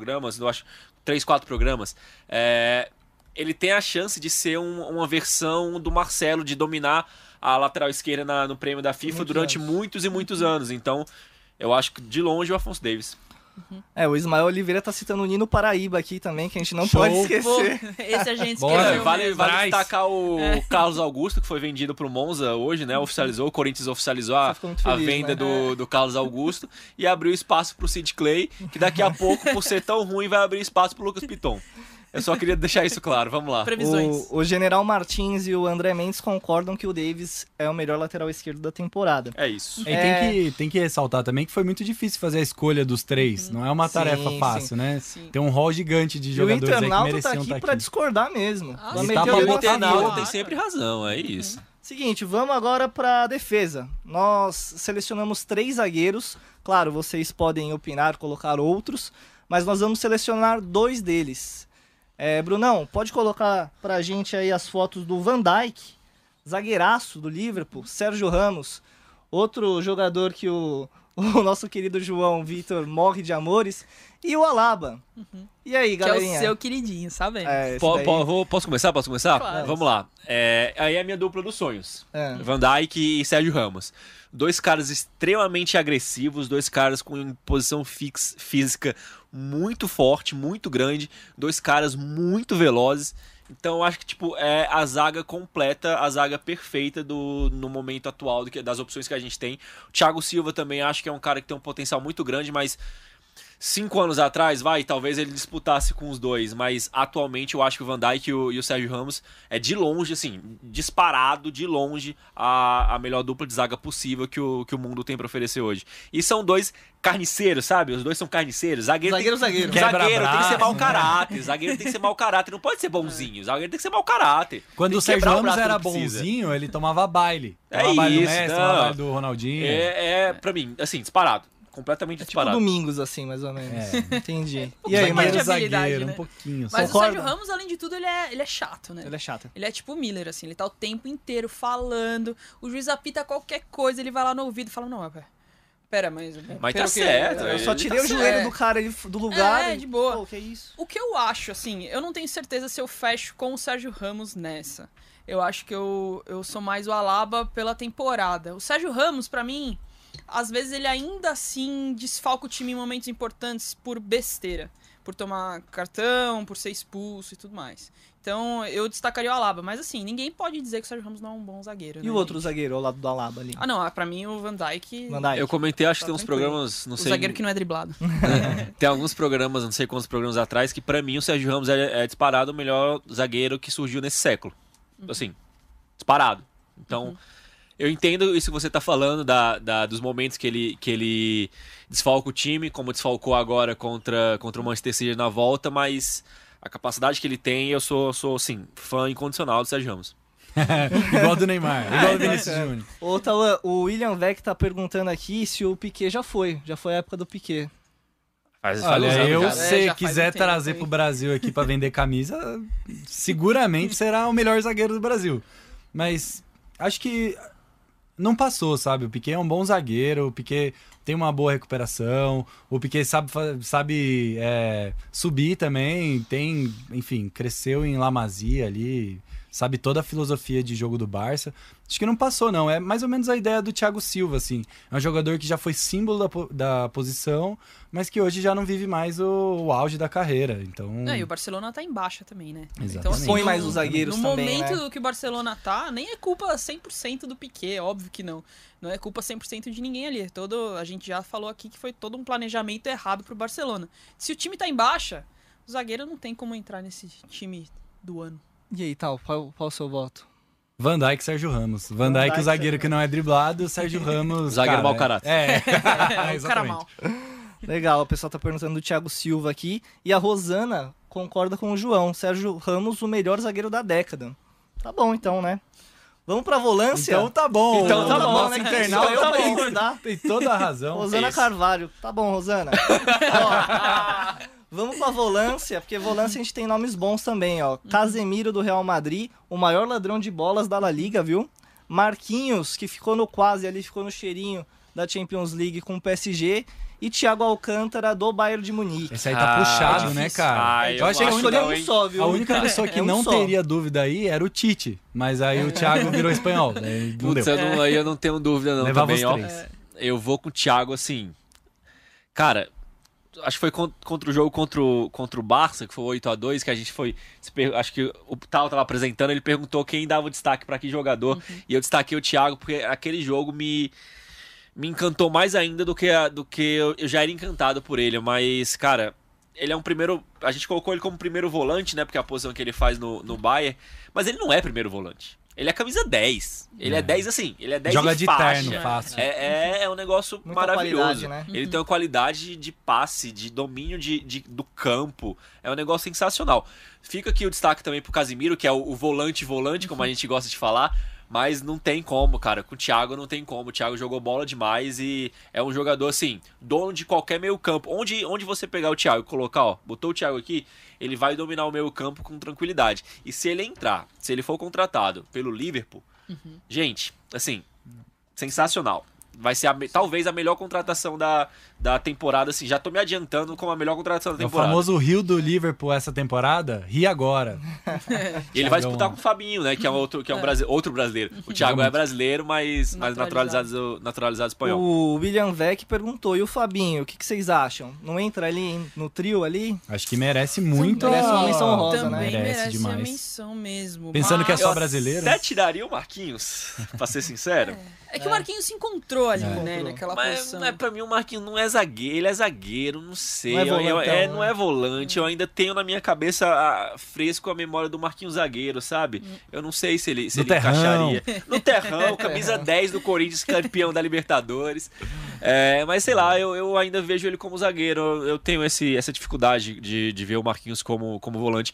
3, 4 programas. Ele tem a chance de ser uma versão do Marcelo, de dominar a lateral esquerda no prêmio da FIFA durante muitos e muitos anos. Então, eu acho que de longe o Alphonso Davies. O Ismael Oliveira tá citando o Nino Paraíba aqui também, que a gente não pode esquecer. Esse a gente Bora, esqueceu. Vale mesmo. destacar o Carlos Augusto, que foi vendido pro Monza hoje, né? O Corinthians oficializou a feliz, venda né? do Carlos Augusto e abriu espaço pro Sid Clay, que daqui a pouco, por ser tão ruim, vai abrir espaço pro Lucas Piton. Eu só queria deixar isso claro, vamos lá. Previsões. O General Martins e o André Mendes concordam que o Davies é o melhor lateral esquerdo da temporada. É isso. E tem que ressaltar também que foi muito difícil fazer a escolha dos três. Não é uma tarefa fácil, né? Sim. Tem um rol gigante de E o jogadores aí que internauta mereciam tá estar aqui pra aqui. discordar mesmo. Ah, Vai sim. meter Tá pra o dedo botar na O internauta ferida. tem sempre razão, é isso. Seguinte, vamos agora pra defesa. Nós selecionamos 3 zagueiros. Claro, vocês podem opinar, colocar outros, mas nós vamos selecionar 2 deles. Brunão, pode colocar pra gente aí as fotos do Van Dijk, zagueiraço do Liverpool, Sérgio Ramos, outro jogador que o nosso querido João Vitor morre de amores, e o Alaba. E aí, Que é galerinha? o seu queridinho, sabe? Esse daí. Posso começar? Claro. Vamos lá. Aí é a minha dupla dos sonhos. É. Van Dijk e Sérgio Ramos. 2 caras extremamente agressivos, 2 caras com posição física muito forte, muito grande, 2 caras muito velozes. Então eu acho que é a zaga completa, a zaga perfeita no momento atual das opções que a gente tem. O Thiago Silva também acho que é um cara que tem um potencial muito grande, mas 5 anos atrás, talvez ele disputasse com os dois, mas atualmente eu acho que o Van Dijk e o Sérgio Ramos é de longe, assim, disparado, de longe, a melhor dupla de zaga possível que o mundo tem pra oferecer hoje. E são dois carniceiros, sabe? Os dois são carniceiros. Zagueiro tem que ser mau caráter. Zagueiro tem que ser mau caráter, não pode ser bonzinho. Zagueiro tem que ser mau caráter. Quando o Sérgio Ramos era bonzinho, ele tomava baile. Tomava baile do Messi, tomava baile do Ronaldinho. Pra mim, assim, disparado. Completamente disparado. Tipo Domingos, assim, mais ou menos. Entendi. E aí, zagueiro, né? Um pouquinho. Mas o Sérgio Ramos, além de tudo, ele é chato, né? Ele é chato. Ele é tipo o Miller, assim, ele tá o tempo inteiro falando, o juiz apita qualquer coisa, ele vai lá no ouvido e fala, não, pera, mas tá certo. Eu só tirei o joelho do cara do lugar. De boa. Pô, que é isso? O que eu acho, assim, eu não tenho certeza se eu fecho com o Sérgio Ramos nessa. Eu acho que eu sou mais o Alaba pela temporada. O Sérgio Ramos, pra mim, às vezes ele ainda assim desfalca o time em momentos importantes por besteira. Por tomar cartão, por ser expulso e tudo mais. Então, eu destacaria o Alaba. Mas assim, ninguém pode dizer que o Sérgio Ramos não é um bom zagueiro. E o outro zagueiro ao lado do Alaba ali? Não, pra mim o Van Dijk... Eu comentei, acho que tem uns programas, não sei... O zagueiro que não é driblado. Tem alguns programas, não sei quantos programas atrás, que pra mim o Sérgio Ramos é disparado o melhor zagueiro que surgiu nesse século. Assim, disparado. Então... Eu entendo isso que você tá falando dos momentos que ele desfalca o time, como desfalcou agora contra o Manchester City na volta, mas a capacidade que ele tem, eu sou assim, fã incondicional do Sérgio Ramos. Igual do Neymar, igual do Vinícius Júnior. Ô, Tauan, o William Beck tá perguntando aqui se o Piquet já foi a época do Piquet. Olha, se quiser trazer pro Brasil aqui pra vender camisa, seguramente será o melhor zagueiro do Brasil. Mas acho que não passou, sabe? O Piquet é um bom zagueiro, o Piquet tem uma boa recuperação, o Piquet sabe subir também, enfim, cresceu em La Masia ali, sabe toda a filosofia de jogo do Barça. Acho que não passou, não. É mais ou menos a ideia do Thiago Silva, assim. É um jogador que já foi símbolo da posição, mas que hoje já não vive mais o auge da carreira. Então... E o Barcelona tá em baixa também, né? Exatamente. Então, assim, põe mais os zagueiros no também, momento que o Barcelona tá, nem é culpa 100% do Piquet, óbvio que não. Não é culpa 100% de ninguém ali. A gente já falou aqui que foi todo um planejamento errado pro Barcelona. Se o time tá em baixa, o zagueiro não tem como entrar nesse time do ano. E aí, qual o seu voto? Van Dijk e Sérgio Ramos. Van Dijk, o zagueiro que não é driblado, Sérgio Ramos... Zagueiro mau caráter. O cara mal. Legal, o pessoal tá perguntando do Thiago Silva aqui. E a Rosana concorda com o João. Sérgio Ramos, o melhor zagueiro da década. Tá bom, então, né? Vamos pra volância? Então tá bom. Então tá bom, Nossa, né? internauta Eu pra concordar. tem toda a razão. Rosana Carvalho. Tá bom, Rosana. Ó, vamos pra volância, porque volância a gente tem nomes bons também, ó. Casemiro do Real Madrid, o maior ladrão de bolas da La Liga, viu? Marquinhos, que ficou no quase ali, ficou no cheirinho da Champions League com o PSG. E Thiago Alcântara do Bayern de Munique. Esse aí tá puxado, né, cara? Eu achei que a única pessoa que não teria dúvida aí era o Tite. Mas aí o Thiago virou espanhol. Não deu. Aí eu não tenho dúvida não. Levava também, os ó. três. Eu vou com o Thiago, assim... Cara, acho que foi contra o jogo contra o Barça, que foi 8-2, que a gente foi... Acho que o Tal tava apresentando, ele perguntou quem dava o destaque pra que jogador. E eu destaquei o Thiago, porque aquele jogo me encantou mais ainda do que eu já era encantado por ele. Mas, cara, ele é um primeiro... A gente colocou ele como primeiro volante, né? Porque é a posição que ele faz no Bayern. Mas ele não é primeiro volante. Ele é camisa 10. Ele é 10 assim. Ele é 10 Joga de faixa. terno, fácil. É um negócio muita maravilhoso. qualidade, né? Ele tem uma qualidade de passe, de domínio do campo. É um negócio sensacional. Fica aqui o destaque também pro Casemiro, que é o volante, como a gente gosta de falar. Mas não tem como, cara. Com o Thiago não tem como. O Thiago jogou bola demais e é um jogador, assim, dono de qualquer meio campo. Onde você pegar o Thiago e colocar, ó, botou o Thiago aqui, ele vai dominar o meio campo com tranquilidade. E se ele for contratado pelo Liverpool, gente, assim, sensacional. Vai ser talvez a melhor contratação da temporada, assim. Já tô me adiantando com a melhor contratação da temporada. O famoso Rio do Liverpool essa temporada, ri agora. E ele vai disputar com o Fabinho, né? Que é outro brasileiro. O Thiago é brasileiro, mas naturalizado espanhol. O William Beck perguntou, e o Fabinho, o que vocês acham? Não entra ali no trio ali? Acho que merece muito. Merece uma menção honrosa, Também né? merece demais. a menção mesmo. Pensando que é só Eu brasileiro. até tiraria o Marquinhos, pra ser sincero. É que o Marquinhos se encontrou encontrou ali, né? Naquela Mas posição. pra mim o Marquinhos não é zagueiro, ele é zagueiro, não sei. Não é volantão, não é volante, eu ainda tenho na minha cabeça fresco a memória do Marquinhos zagueiro, sabe? Eu não sei se ele terrão. encaixaria. No terrão, camisa 10 do Corinthians, campeão da Libertadores. Mas sei lá, eu ainda vejo ele como zagueiro. Eu tenho essa dificuldade de ver o Marquinhos como volante.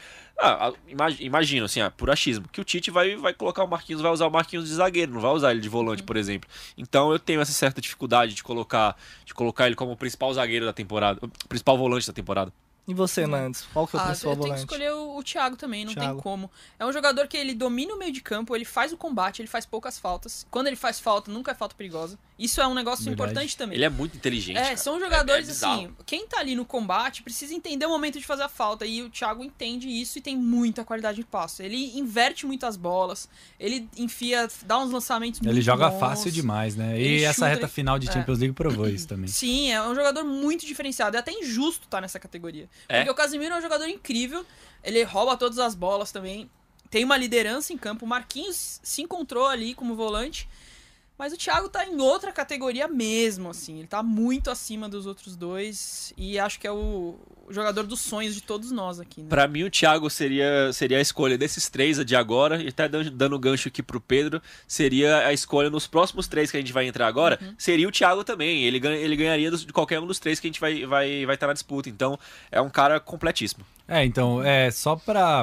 Imagino, assim, por achismo, que o Tite vai colocar o Marquinhos, vai usar o Marquinhos de zagueiro, não vai usar ele de volante, por exemplo. Então eu tenho essa certa dificuldade de colocar ele como o principal zagueiro da temporada, o principal volante da temporada. E você, Nandes? Qual que é o principal Eu tenho volante? que escolher o Thiago também, não Thiago. tem como. É um jogador que ele domina o meio de campo, ele faz o combate, ele faz poucas faltas. Quando ele faz falta, nunca é falta perigosa. Isso é um negócio Verdade. importante também. Ele é muito inteligente, cara. São jogadores bizarro. assim, quem tá ali no combate precisa entender o momento de fazer a falta, e o Thiago entende isso e tem muita qualidade de passe. Ele inverte muitas bolas, ele dá uns lançamentos muito Ele joga bons. fácil demais, né? Ele E essa chuta, reta final de Champions League provou isso também. Sim, é um jogador muito diferenciado. É até injusto estar nessa categoria. Porque o Casemiro é um jogador incrível, ele rouba todas as bolas também, tem uma liderança em campo. O Marquinhos se encontrou ali como volante, mas o Thiago tá em outra categoria mesmo, assim. Ele tá muito acima dos outros dois e acho que é o jogador dos sonhos de todos nós aqui, né? Pra mim, o Thiago seria a escolha desses três de agora, e até dando gancho aqui pro Pedro, seria a escolha nos próximos três que a gente vai entrar agora, seria o Thiago também. Ele ganharia de qualquer um dos três que a gente vai estar na disputa. Então, é um cara completíssimo. Então, só pra...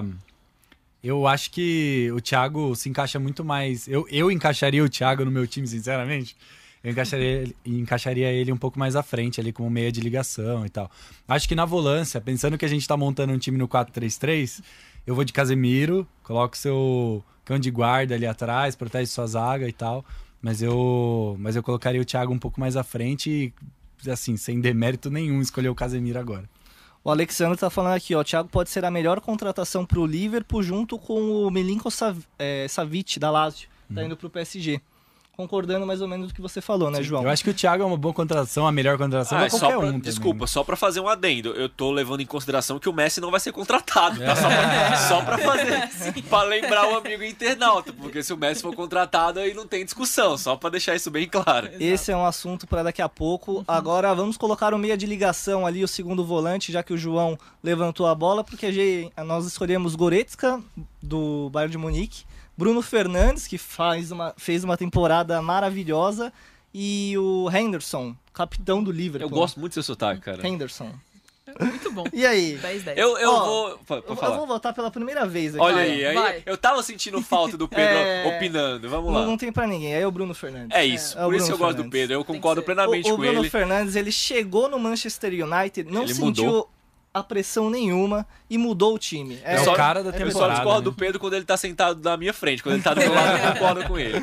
Eu acho que o Thiago se encaixa muito mais... Eu encaixaria o Thiago no meu time, sinceramente. Eu encaixaria ele um pouco mais à frente, ali como meia de ligação e tal. Acho que na volância, pensando que a gente tá montando um time no 4-3-3, eu vou de Casemiro, coloco seu cão de guarda ali atrás, protege sua zaga e tal. Mas eu colocaria o Thiago um pouco mais à frente e, assim, sem demérito nenhum, escolher o Casemiro agora. O Alexandre tá falando aqui, ó, o Thiago pode ser a melhor contratação pro Liverpool junto com o Milinkovic da Lazio, tá indo pro PSG. Concordando mais ou menos do que você falou, né, João? Eu acho que o Thiago é uma boa contratação, a melhor contratação pra qualquer um também. Desculpa, só pra fazer um adendo. Eu tô levando em consideração que o Messi não vai ser contratado, tá? Só pra fazer. Pra lembrar o amigo internauta. Porque se o Messi for contratado, aí não tem discussão. Só pra deixar isso bem claro. Esse é um assunto para daqui a pouco. Agora vamos colocar o meia de ligação ali, o segundo volante, já que o João levantou a bola, porque nós escolhemos Goretzka, do Bayern de Munique, Bruno Fernandes, que fez uma temporada maravilhosa, e o Henderson, capitão do Liverpool. Eu gosto muito do seu sotaque, cara. Henderson. Muito bom. E aí? 10-10. Eu Ó, vou falar. Eu vou votar pela primeira vez aqui. Olha aí, Vai. eu tava sentindo falta do Pedro opinando. Vamos lá. Não tem pra ninguém, aí é o Bruno Fernandes. É isso, É o por isso que eu Bruno gosto do Fernandes. Pedro. Eu concordo plenamente O com Bruno ele. Fernandes, ele chegou no Manchester United, não Ele sentiu mudou. a pressão nenhuma e mudou o time. É o cara da Eu só temporada. discordo né? do Pedro quando ele tá sentado na minha frente. Quando ele tá do meu lado, eu concordo com ele.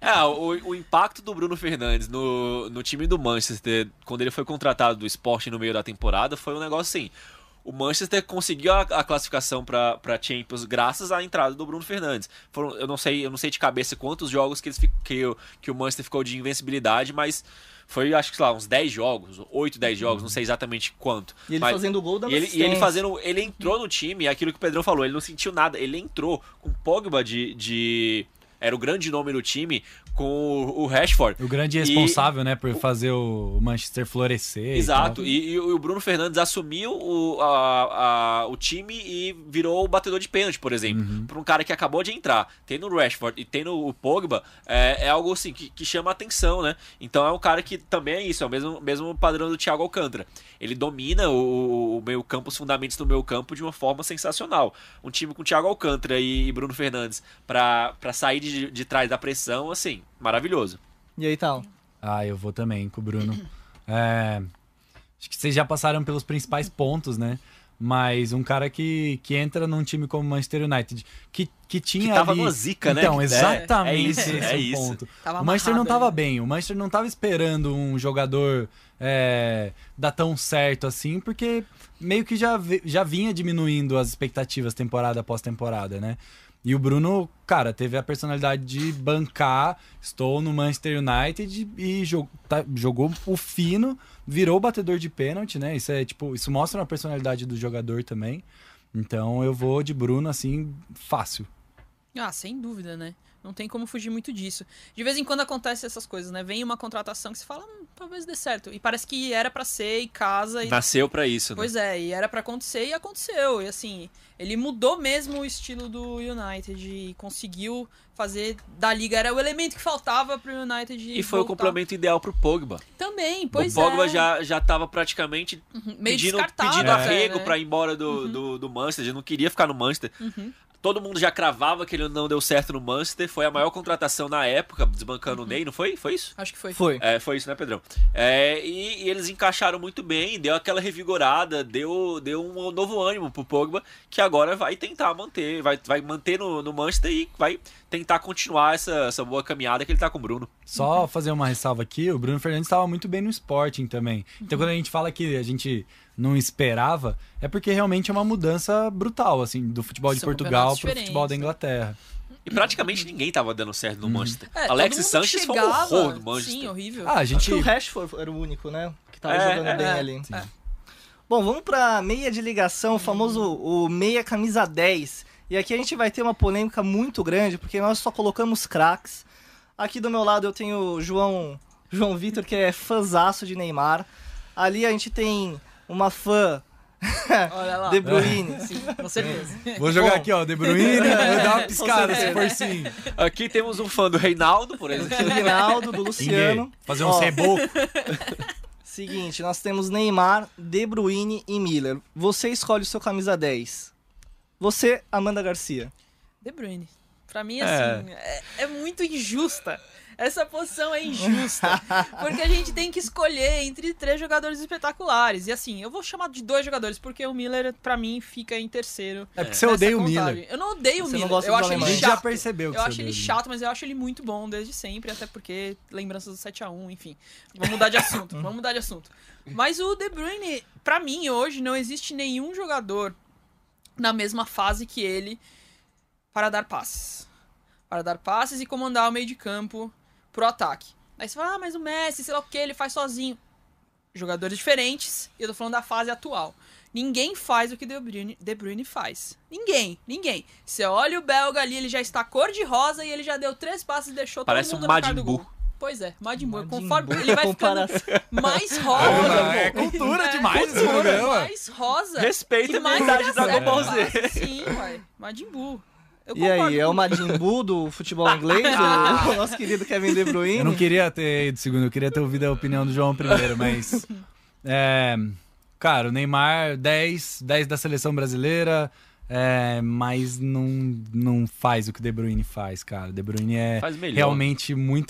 O impacto do Bruno Fernandes no time do Manchester, quando ele foi contratado do Sporting no meio da temporada, foi um negócio assim. O Manchester conseguiu a classificação para Champions graças à entrada do Bruno Fernandes. Eu não sei de cabeça quantos jogos que o Manchester ficou de invencibilidade, mas foi, acho que, sei lá, uns 10 jogos, 8, 10 jogos, não sei exatamente quanto. E ele mas, fazendo o gol da ele entrou no time, é aquilo que o Pedrão falou, ele não sentiu nada, ele entrou com Pogba era o grande nome do time, com o Rashford. O grande responsável, né, por fazer o Manchester florescer. Exato, e e o Bruno Fernandes assumiu o time e virou o batedor de pênalti, por exemplo. Para um cara que acabou de entrar, tendo o Rashford e tendo o Pogba, é algo assim que chama a atenção, né? Então é um cara que também é isso, é o mesmo padrão do Thiago Alcântara. Ele domina o meio campo, os fundamentos do meio campo de uma forma sensacional. Um time com Thiago Alcântara e Bruno Fernandes para sair de trás da pressão, assim, maravilhoso. E aí, tal? eu vou também com o Bruno. Acho que vocês já passaram pelos principais pontos, né? Mas um cara que entra num time como o Manchester United, que tinha que tava ali... numa zica, né? Então, exatamente isso, esse é o ponto. Tava O Manchester não amarrado tava ali. bem, o Manchester não tava esperando um jogador dar tão certo assim, porque meio que já vinha diminuindo as expectativas temporada após temporada, né? E o Bruno, cara, teve a personalidade de bancar, estou no Manchester United e jogou o fino, virou batedor de pênalti, né? Isso mostra uma personalidade do jogador também. Então eu vou de Bruno, assim, fácil. Sem dúvida, né? Não tem como fugir muito disso. De vez em quando acontece essas coisas, né? Vem uma contratação que se fala, talvez dê certo. E parece que era pra ser e casa. E... Nasceu pra isso, né? Pois é, e era pra acontecer e aconteceu. E assim, ele mudou mesmo o estilo do United e conseguiu fazer da liga. Era o elemento que faltava pro United E foi o complemento ideal pro Pogba. Também, pois o Pogba é. já tava praticamente Meio pedindo descartável arrego até, né? pra ir embora do Manchester. Ele não queria ficar no Manchester. Todo mundo já cravava que ele não deu certo no Manchester. Foi a maior contratação na época, desbancando o Ney, não foi? Foi isso? Acho que foi. Foi. Foi isso, né, Pedrão? E eles encaixaram muito bem, deu aquela revigorada, deu um novo ânimo pro Pogba, que agora vai tentar manter, vai manter no Manchester e vai tentar continuar essa boa caminhada que ele tá com o Bruno. Só fazer uma ressalva aqui, o Bruno Fernandes estava muito bem no Sporting também. Então quando a gente fala que a gente não esperava, é porque realmente é uma mudança brutal, assim, do futebol de São Portugal campeonatos pro futebol da Inglaterra. E praticamente ninguém tava dando certo no Manchester. É, Alexis todo mundo Sanchez foi um chegava, horror no Manchester. Sim, horrível. Ah, a Acho gente... que o Rashford era o único, né? Que tava É, jogando bem ali. Sim. Bom, vamos pra meia de ligação, o famoso o meia camisa 10. E aqui a gente vai ter uma polêmica muito grande, porque nós só colocamos craques. Aqui do meu lado eu tenho o João Vitor, que é fãzaço de Neymar. Ali a gente tem uma fã Olha lá. De Bruyne. Sim, com certeza. Vou jogar Bom. aqui, ó, De Bruyne, vou dar uma piscada, se certeza. for sim. Aqui temos um fã do Reinaldo, por exemplo. Do Rinaldo, do Luciano. Fazer um Ó, reboco. Seguinte, nós temos Neymar, De Bruyne e Miller. Você escolhe o seu camisa 10. Você, Amanda Garcia. De Bruyne. Pra mim, assim, é muito injusta. Essa posição é injusta. Porque a gente tem que escolher entre 3 jogadores espetaculares. E assim, eu vou chamar de 2 jogadores, porque o Miller, pra mim, fica em terceiro. É porque você nessa odeia o contagem. Miller. Eu não odeio o Você não Miller. gosta Eu do acho ele alemão. A gente chato. já percebeu que Eu você acho ele odeia. chato, mas eu acho ele muito bom desde sempre, até porque lembranças do 7-1, enfim. Vamos mudar de assunto, vamos mudar de assunto. Mas o De Bruyne, pra mim, hoje, não existe nenhum jogador na mesma fase que ele para dar passes. Para dar passes e comandar o meio de campo pro ataque. Aí você fala, mas o Messi, sei lá o que, ele faz sozinho. Jogadores diferentes, e eu tô falando da fase atual. Ninguém faz o que De Bruyne faz. Ninguém. Você olha o belga ali, ele já está cor de rosa e ele já deu 3 passes e deixou Parece todo mundo um na cara do Majin gol. Pois é, Majin Buu. Majin Conforme Buu, ele vai ficando comparação. mais rosa. É cultura demais esse cultura, programa. mais rosa. Respeita e a mais idade de Dragon Ball engraçado Z. passa. Sim, ué. Majin Buu. Eu E aí, concordo é o com- Majin Buu do futebol inglês? O nosso querido Kevin De Bruyne? Eu não queria ter ido segundo, eu queria ter ouvido a opinião do João primeiro, mas... cara, o Neymar, 10 da seleção brasileira, mas não faz o que o De Bruyne faz, cara. O De Bruyne é Faz melhor. realmente muito...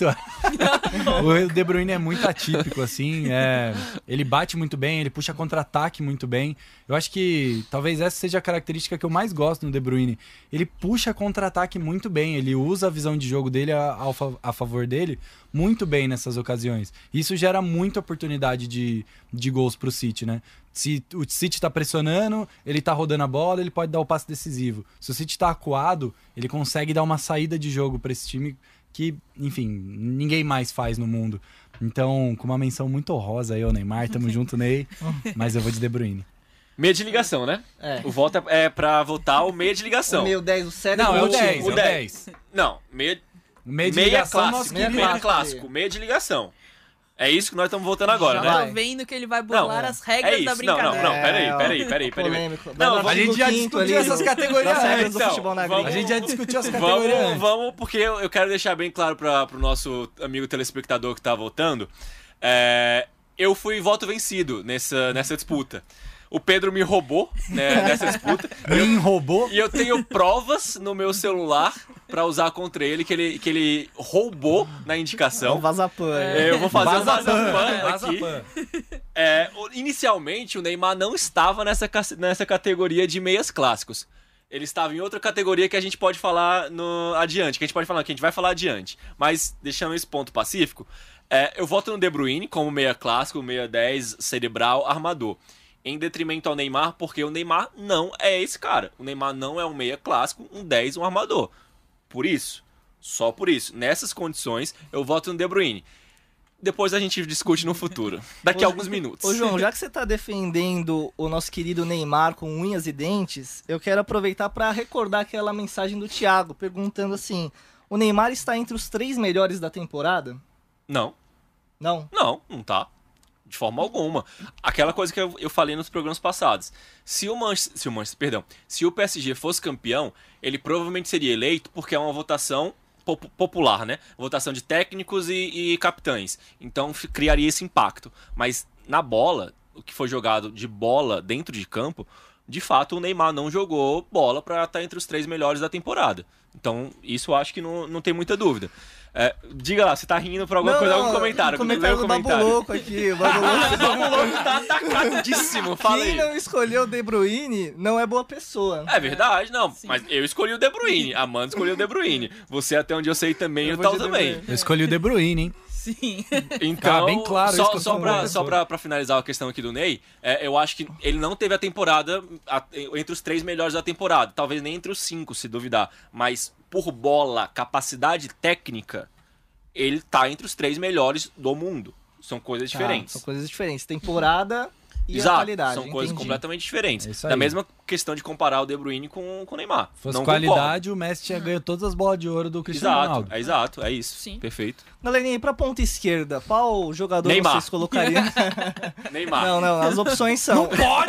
O De Bruyne é muito atípico, assim. Ele bate muito bem, ele puxa contra-ataque muito bem. Eu acho que talvez essa seja a característica que eu mais gosto no De Bruyne. Ele puxa contra-ataque muito bem, ele usa a visão de jogo dele a favor dele muito bem nessas ocasiões. Isso gera muita oportunidade de gols pro City, né? Se o City tá pressionando, ele tá rodando a bola, ele pode dar o passe decisivo. Se o City tá acuado, ele consegue dar uma saída de jogo pra esse time que, enfim, ninguém mais faz no mundo. Então, com uma menção muito honrosa aí ao Neymar, tamo junto, Ney, mas eu vou de De Bruyne. Meia de ligação, né? É. O voto é pra votar o meia de ligação. O meio 10, o sério Não, é o último. 10, é o 10. Não, meia O meio de meia ligação, clássico. nosso meia querido. Meia clássico, meia de ligação. É isso que nós estamos votando agora, Já né? Vai. tô vendo que ele vai burlar as regras é isso. da Não, brincadeira. não, É, peraí. Polêmico. Não, Vai a gente no já quinto discutiu ali essas do- categorias das regras antes, do então. futebol na Vamos- A gringa. gente já discutiu as categorias antes. Vamos, porque eu quero deixar bem claro pro nosso amigo telespectador que tá votando. Eu fui voto vencido nessa disputa. O Pedro me roubou, né, nessa disputa. Me roubou. E eu tenho provas no meu celular pra usar contra ele que ele roubou na indicação. Vazapã. Eu vou fazer um Vaza-pan, vazapã aqui. vaza-pan. Inicialmente, o Neymar não estava nessa categoria de meias clássicos. Ele estava em outra categoria que a gente pode falar adiante. Que a gente vai falar adiante. Mas, deixando esse ponto pacífico, eu voto no De Bruyne como meia clássico, meia 10, cerebral, armador. Em detrimento ao Neymar, porque o Neymar não é esse cara. O Neymar não é um meia clássico, um 10, um armador. Por isso, só por isso, nessas condições, eu voto no De Bruyne. Depois a gente discute no futuro, daqui a alguns minutos. Ô, João, já que você tá defendendo o nosso querido Neymar com unhas e dentes, eu quero aproveitar para recordar aquela mensagem do Thiago, perguntando assim: O Neymar está entre os 3 melhores da temporada? Não. Não? Não tá. De forma alguma. Aquela coisa que eu falei nos programas passados. Se o PSG fosse campeão, ele provavelmente seria eleito porque é uma votação popular, né? Votação de técnicos e capitães. Então criaria esse impacto. Mas na bola, o que foi jogado de bola dentro de campo, de fato o Neymar não jogou bola para estar entre os 3 melhores da temporada. Então isso eu acho que não tem muita dúvida. Diga lá, você tá rindo por alguma coisa, algum comentário? Comentário do Babu Louco aqui. O Babu Louco tá atacadíssimo, fala aí. Quem não escolheu o De Bruyne não é boa pessoa. É verdade, não. Sim. Mas eu escolhi o De Bruyne. A Amanda escolheu o De Bruyne. Você, até onde eu sei, também, o tal também. Eu escolhi o De Bruyne, hein? Sim. Então, bem claro isso que eu sou só pra finalizar a questão aqui do Ney, eu acho que ele não teve a temporada entre os 3 melhores da temporada. Talvez nem entre os 5, se duvidar. Mas por bola, capacidade técnica, ele tá entre os 3 melhores do mundo. São coisas diferentes. São coisas diferentes. Temporada e Exato, a qualidade. são coisas completamente diferentes. É isso aí. Da mesma questão de comparar o De Bruyne com o Neymar. Se fosse Não qualidade, o Messi tinha ganho todas as bolas de ouro do Cristiano Ronaldo. Exato, é isso. Sim. Perfeito. Galerinha, e pra ponta esquerda, qual jogador Neymar. vocês colocariam? Neymar. Não, as opções são Pode,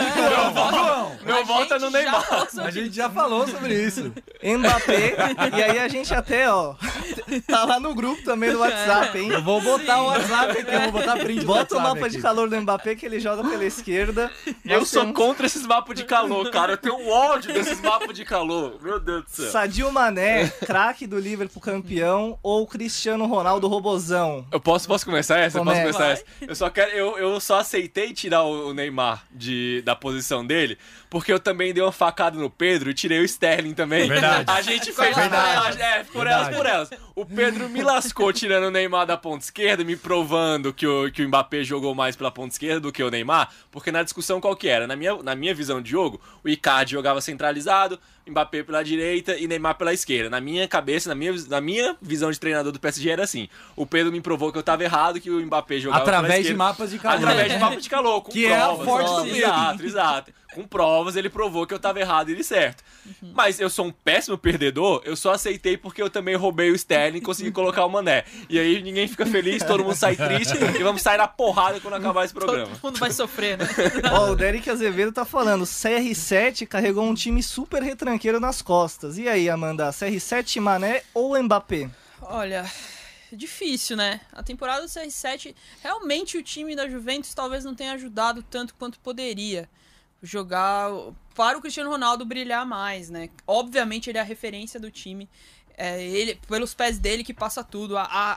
Meu voto é no Neymar. A gente já falou sobre isso. Mbappé, e aí a gente até, ó, tá lá no grupo também do WhatsApp, hein? Eu vou botar o WhatsApp aqui, eu vou botar print do Bota o WhatsApp mapa aqui. de calor do Mbappé que ele joga pela esquerda. Eu Nós sou temos contra esses mapas de calor, cara. Eu tenho ódio desses mapas de calor. Meu Deus do céu. Sadio Mané, craque do Liverpool campeão, ou Cristiano Ronaldo robozão? Eu posso começar essa? Começa. Eu posso começar essa? Eu só aceitei tirar o Neymar da posição dele, porque eu também dei uma facada no Pedro e tirei o Sterling também. Verdade. A gente fez Verdade. por elas. O Pedro me lascou tirando o Neymar da ponta esquerda, me provando que o Mbappé jogou mais pela ponta esquerda do que o Neymar, porque na discussão qual que era? Na minha visão de jogo, o Icardi jogava centralizado, Mbappé pela direita e Neymar pela esquerda. Na minha cabeça, na minha visão de treinador do PSG era assim. O Pedro me provou que eu tava errado, que o Mbappé jogava pela Através esquerda. de mapas de calor. Através de mapas de calor, com Que provas. é a forte do Pedro. Exato. Com provas, ele provou que eu tava errado e ele certo. Mas eu sou um péssimo perdedor, eu só aceitei porque eu também roubei o Sterling e consegui colocar o Mané. E aí ninguém fica feliz, todo mundo sai triste e vamos sair na porrada quando acabar esse programa. Todo mundo vai sofrer, né? Ó, o Derek Azevedo tá falando, CR7 carregou um time super retranqueiro nas costas. E aí, Amanda, CR7, Mané ou Mbappé? Olha, difícil, né? A temporada do CR7, realmente o time da Juventus talvez não tenha ajudado tanto quanto poderia jogar para o Cristiano Ronaldo brilhar mais, né? Obviamente ele é a referência do time, ele, pelos pés dele que passa tudo,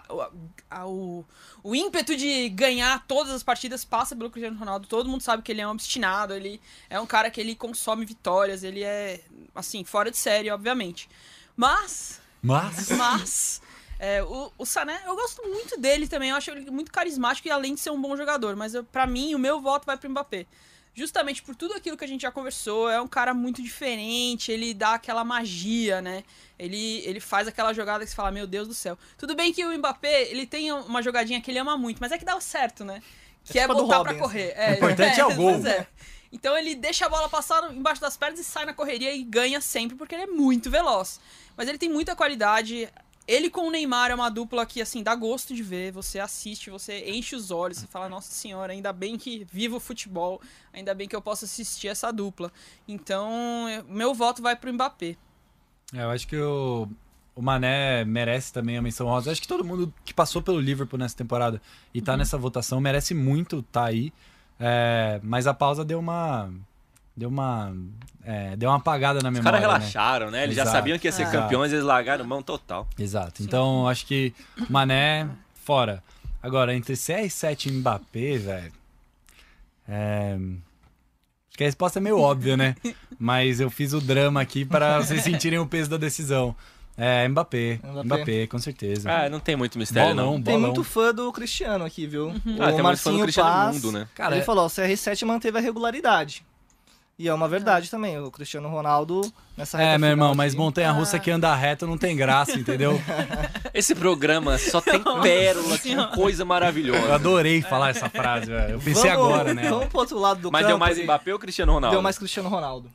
o ímpeto de ganhar todas as partidas passa pelo Cristiano Ronaldo. Todo mundo sabe que ele é um obstinado, ele é um cara que ele consome vitórias, ele é, assim, fora de série, obviamente. Mas o Sané, eu gosto muito dele também, eu acho ele muito carismático e além de ser um bom jogador, mas pra mim o meu voto vai pro Mbappé. Justamente por tudo aquilo que a gente já conversou, é um cara muito diferente, ele dá aquela magia, né? Ele faz aquela jogada que você fala, meu Deus do céu. Tudo bem que o Mbappé, ele tem uma jogadinha que ele ama muito, mas é que dá certo, né? Que é tipo a do voltar Robin, pra correr. O importante é o gol. Pois é. Então ele deixa a bola passar embaixo das pernas e sai na correria e ganha sempre, porque ele é muito veloz. Mas ele tem muita qualidade. Ele com o Neymar é uma dupla que, assim, dá gosto de ver. Você assiste, você enche os olhos, você fala, nossa senhora, ainda bem que vivo o futebol, ainda bem que eu posso assistir essa dupla. Então, meu voto vai pro Mbappé. Eu acho que o Mané merece também a menção rosa. Eu acho que todo mundo que passou pelo Liverpool nessa temporada e tá nessa votação merece muito tá aí. Mas a pausa deu uma apagada na Os memória. caras relaxaram, né? Eles já Exato. sabiam que ia ser campeões, eles largaram mão total. Exato. Então, acho que Mané, fora. Agora, entre CR7 e Mbappé, velho... Acho que a resposta é meio óbvia, né? Mas eu fiz o drama aqui para vocês sentirem o peso da decisão. Mbappé, com certeza. Não tem muito mistério, Bolão, não. Tem bolão. muito fã do Cristiano aqui, viu? Tem muito fã do Cristiano no mundo, né? Cara, ele falou, ó, CR7 manteve a regularidade. E é uma verdade também, o Cristiano Ronaldo nessa reta meu irmão, final mas aqui- montanha-russa que anda reto não tem graça, entendeu? Esse programa só tem pérola, que coisa Eu maravilhosa. adorei falar essa frase, velho. Eu pensei agora, né? Vamos pro outro lado do Mas campo. deu mais ali. Mbappé ou Cristiano Ronaldo? Deu mais Cristiano Ronaldo.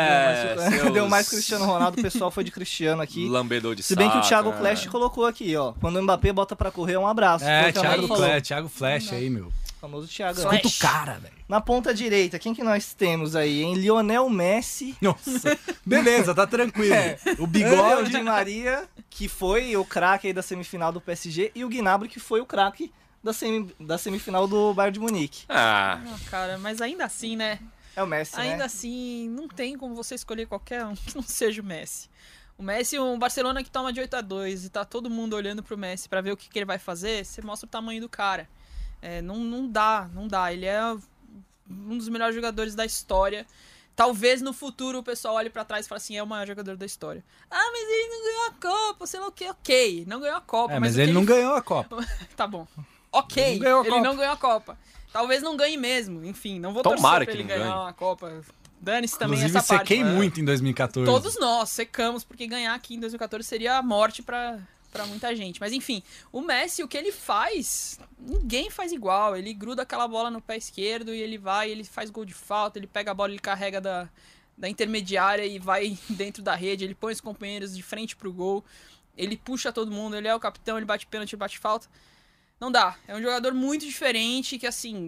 É, Deu mais Cristiano Ronaldo, o pessoal foi de Cristiano aqui. Lambedor de Se bem que o saco, Thiago né? Flash colocou aqui, ó. Quando o Mbappé bota pra correr, é um abraço. Foi o que a Mari falou. Thiago Flash aí, meu. O famoso Thiago. Flash. Escuta o cara, velho. Na ponta direita, quem que nós temos aí, hein? Lionel Messi. Nossa. Beleza, tá tranquilo. O Angel bigode. Di Maria, que foi o craque aí da semifinal do PSG, e o Gnabry, que foi o craque da semifinal do Bayern de Munique. Ah, Não, cara, mas ainda assim, né? É o Messi, Ainda né? assim, não tem como você escolher qualquer um que não seja o Messi. O Messi, um Barcelona que toma de 8-2 e tá todo mundo olhando pro Messi pra ver o que ele vai fazer, você mostra o tamanho do cara. Não dá. Ele é um dos melhores jogadores da história. Talvez no futuro o pessoal olhe pra trás e fale assim, é o maior jogador da história. Ah, mas ele não ganhou a Copa, sei lá o que. Ok, não ganhou a Copa. Mas o ele que não ganhou a Copa. Tá bom. Ok, Ele não ganhou a ele Copa. não ganhou a Copa. Talvez não ganhe mesmo. Enfim, não vou Tomara torcer pra que ele não ganhar ganhe. a Copa. Dane-se também Inclusive, essa parte. sequei muito em 2014. Todos nós secamos, porque ganhar aqui em 2014 seria a morte pra muita gente. Mas enfim, o Messi, o que ele faz, ninguém faz igual. Ele gruda aquela bola no pé esquerdo e ele faz gol de falta, ele pega a bola, ele carrega da intermediária e vai dentro da rede, ele põe os companheiros de frente pro gol, ele puxa todo mundo, ele é o capitão, ele bate pênalti, ele bate falta. Não dá. É um jogador muito diferente que, assim,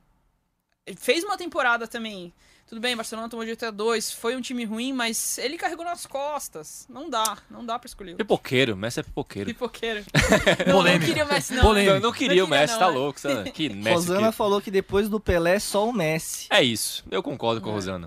ele fez uma temporada também. Tudo bem, Barcelona tomou de 8-2, foi um time ruim, mas ele carregou nas costas. Não dá pra escolher. pipoqueiro, Messi é pipoqueiro. Pipoqueiro. Não Polêmica. queria o Messi, não. Polêmica. Eu não queria o Messi, não, tá é. louco, sabe? Que Messi Rosana que... falou que depois do Pelé, só o Messi. É isso, eu concordo com a Rosana.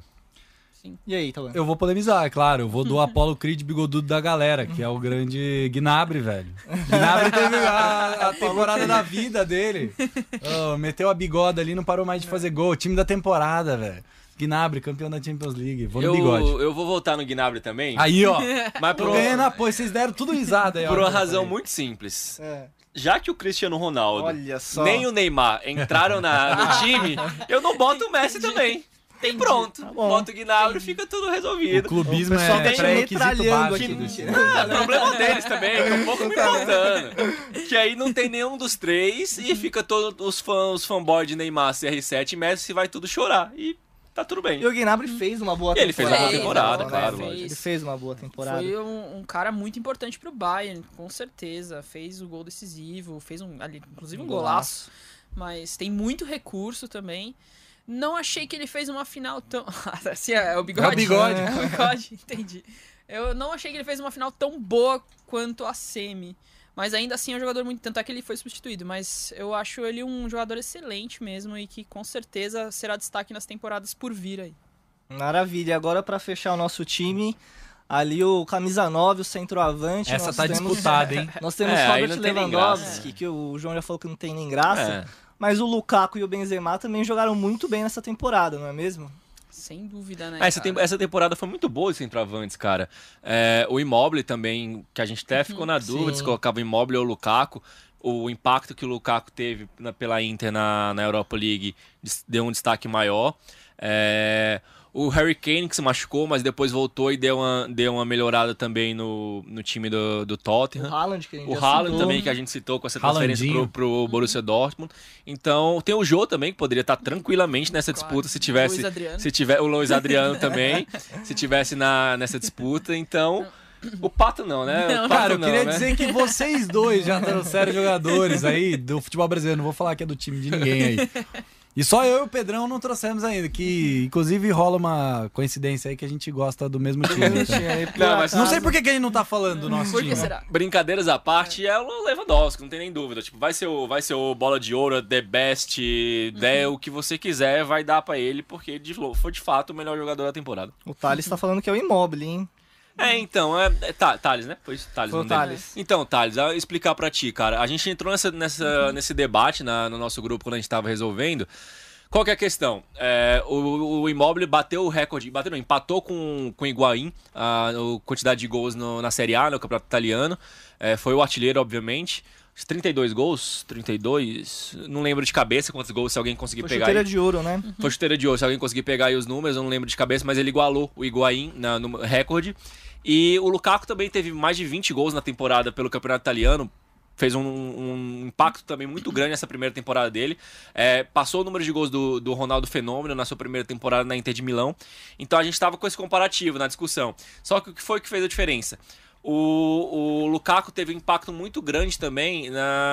E aí, Tauan? Eu vou polemizar, é claro. Eu vou do Apollo Creed bigodudo da galera, que é o grande Gnabry, velho. Gnabry teve a temporada da vida dele. Oh, meteu a bigoda ali, não parou mais de fazer gol. Time da temporada, velho. Gnabry, campeão da Champions League. Vou no bigode. Eu vou voltar no Gnabry também, Aí, ó. mas Tô ganhando apoio. Vocês deram tudo risada aí, ó. por uma razão muito simples. É. Já que o Cristiano Ronaldo Olha só. nem o Neymar entraram no time, eu não boto o Messi também. E pronto, bom. bota o Gnabry e fica tudo O resolvido. clubismo O pessoal é tá te pré-requisito metralhando básico aqui do no time. É problema deles também, que eu pouco me contando. Que aí não tem nenhum dos três e fica todos os fanboys de Neymar, CR7 e Messi vai tudo chorar. E tá tudo bem. E o Gnabry fez uma boa Ele fez temporada. uma boa temporada, né? claro, fez. lógico. Ele fez uma boa temporada. Foi um cara muito importante pro Bayern, com certeza. Fez o gol decisivo, fez inclusive um golaço. Mas tem muito recurso também. Não achei que ele fez uma final tão... assim, é o bigode. É o bigode. É o bigode, entendi. Eu não achei que ele fez uma final tão boa quanto a semi. Mas ainda assim é um jogador muito... Tanto é que ele foi substituído. Mas eu acho ele um jogador excelente mesmo e que com certeza será destaque nas temporadas por vir aí. Maravilha. Agora pra fechar o nosso time, ali o camisa 9, o centroavante. Essa nós tá temos- disputada, hein? Nós temos É, aí Robert não tem nem Lewandowski, graça. que o João já falou que não tem nem graça. É. Mas o Lukaku e o Benzema também jogaram muito bem nessa temporada, não é mesmo? Sem dúvida, né? Essa temporada foi muito boa de centroavantes, cara. O Immobile também, que a gente até ficou na dúvida Sim. se colocava o Immobile ou o Lukaku. O impacto que o Lukaku teve pela Inter na Europa League deu um destaque maior. O Harry Kane, que se machucou, mas depois voltou e deu uma melhorada também no time do Tottenham. O Haaland, que a gente O já Haaland citou. também, que a gente citou com essa transferência Haalandinho. pro Borussia Dortmund. Então, tem o Jô também, que poderia estar tranquilamente nessa Claro. disputa se tivesse... Luiz Adriano. Se tiver o Luiz Adriano também, se tivesse nessa disputa. Então, o Pato não, né? O Pato Cara, eu não, queria né? dizer que vocês dois já trouxeram jogadores aí do futebol brasileiro. Não vou falar que é do time de ninguém aí. E só eu e o Pedrão não trouxemos ainda, que inclusive rola uma coincidência aí que a gente gosta do mesmo time. então. Não, mas Não sei por que ele não tá falando do nosso Por time. que será? Brincadeiras à parte, é o Lewandowski, não tem nem dúvida. Tipo, vai ser o Bola de Ouro, The Best, o que você quiser, vai dar pra ele, porque ele foi de fato o melhor jogador da temporada. O Thales tá falando que é o Immobile, hein? Então, Thales, né? Foi isso, Thales. Foi o não dele. Thales. Então, Thales, eu vou explicar pra ti, cara. A gente entrou nesse debate no nosso grupo quando a gente tava resolvendo. Qual que é a questão? O Immobile bateu o recorde, empatou com o Higuaín a quantidade de gols na Série A, no Campeonato Italiano. Foi o artilheiro, obviamente. 32 gols, 32, não lembro de cabeça quantos gols, se alguém conseguir Foi pegar. chuteira de ouro, né? Foi chuteira de ouro, se alguém conseguir pegar aí os números, eu não lembro de cabeça, mas ele igualou o Higuaín no recorde. E o Lukaku também teve mais de 20 gols na temporada pelo Campeonato Italiano, fez um impacto também muito grande nessa primeira temporada dele. Passou o número de gols do Ronaldo Fenômeno na sua primeira temporada na Inter de Milão. Então a gente estava com esse comparativo na discussão. Só que o que foi que fez a diferença? O Lukaku teve um impacto muito grande também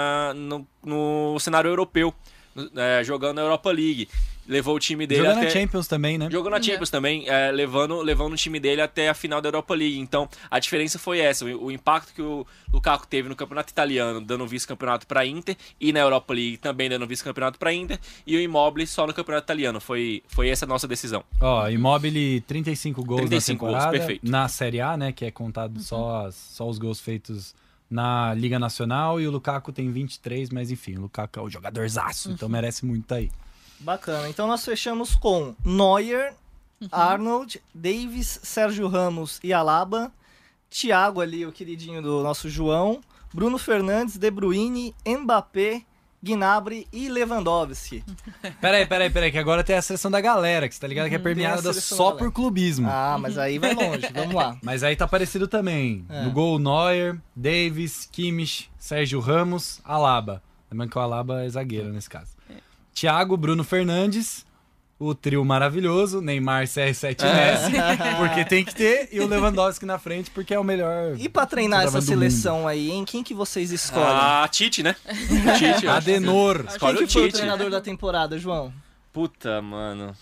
no cenário europeu, jogando na Europa League. Levou o time dele Jogando na Champions também, né? Jogou na Champions também, levando o time dele até a final da Europa League. Então, a diferença foi essa. O impacto que o Lukaku teve no Campeonato Italiano, dando vice-campeonato para Inter, e na Europa League também dando vice-campeonato para Inter, e o Immobile só no Campeonato Italiano. Foi essa a nossa decisão. Ó, Immobile, 35 gols 35 na temporada. gols, perfeito. Na Série A, né? Que é contado só os gols feitos na Liga Nacional. E o Lukaku tem 23, mas enfim, o Lukaku é o jogadorzaço, então merece muito aí. Bacana. Então nós fechamos com Neuer, Arnold, Davis, Sérgio Ramos e Alaba, Thiago ali, o queridinho do nosso João, Bruno Fernandes, De Bruyne, Mbappé, Gnabry e Lewandowski. Peraí, que agora tem a seleção da galera, que você tá ligado que é permeada seleção só da galera. por clubismo. Ah, mas aí vai longe. Vamos lá. Mas aí tá parecido também. No gol, Neuer, Davis, Kimmich, Sérgio Ramos, Alaba. Lembrando que o Alaba é zagueiro nesse caso. Thiago, Bruno Fernandes, o trio maravilhoso, Neymar, CR7 e Messi, porque tem que ter, e o Lewandowski na frente, porque é o melhor. E pra treinar essa centroavante do seleção aí, hein? Quem que vocês escolhem? Tite, né? Tite, eu acho. Adenor. Escolhe Quem o que foi o Tite. treinador da temporada, João? Puta, mano.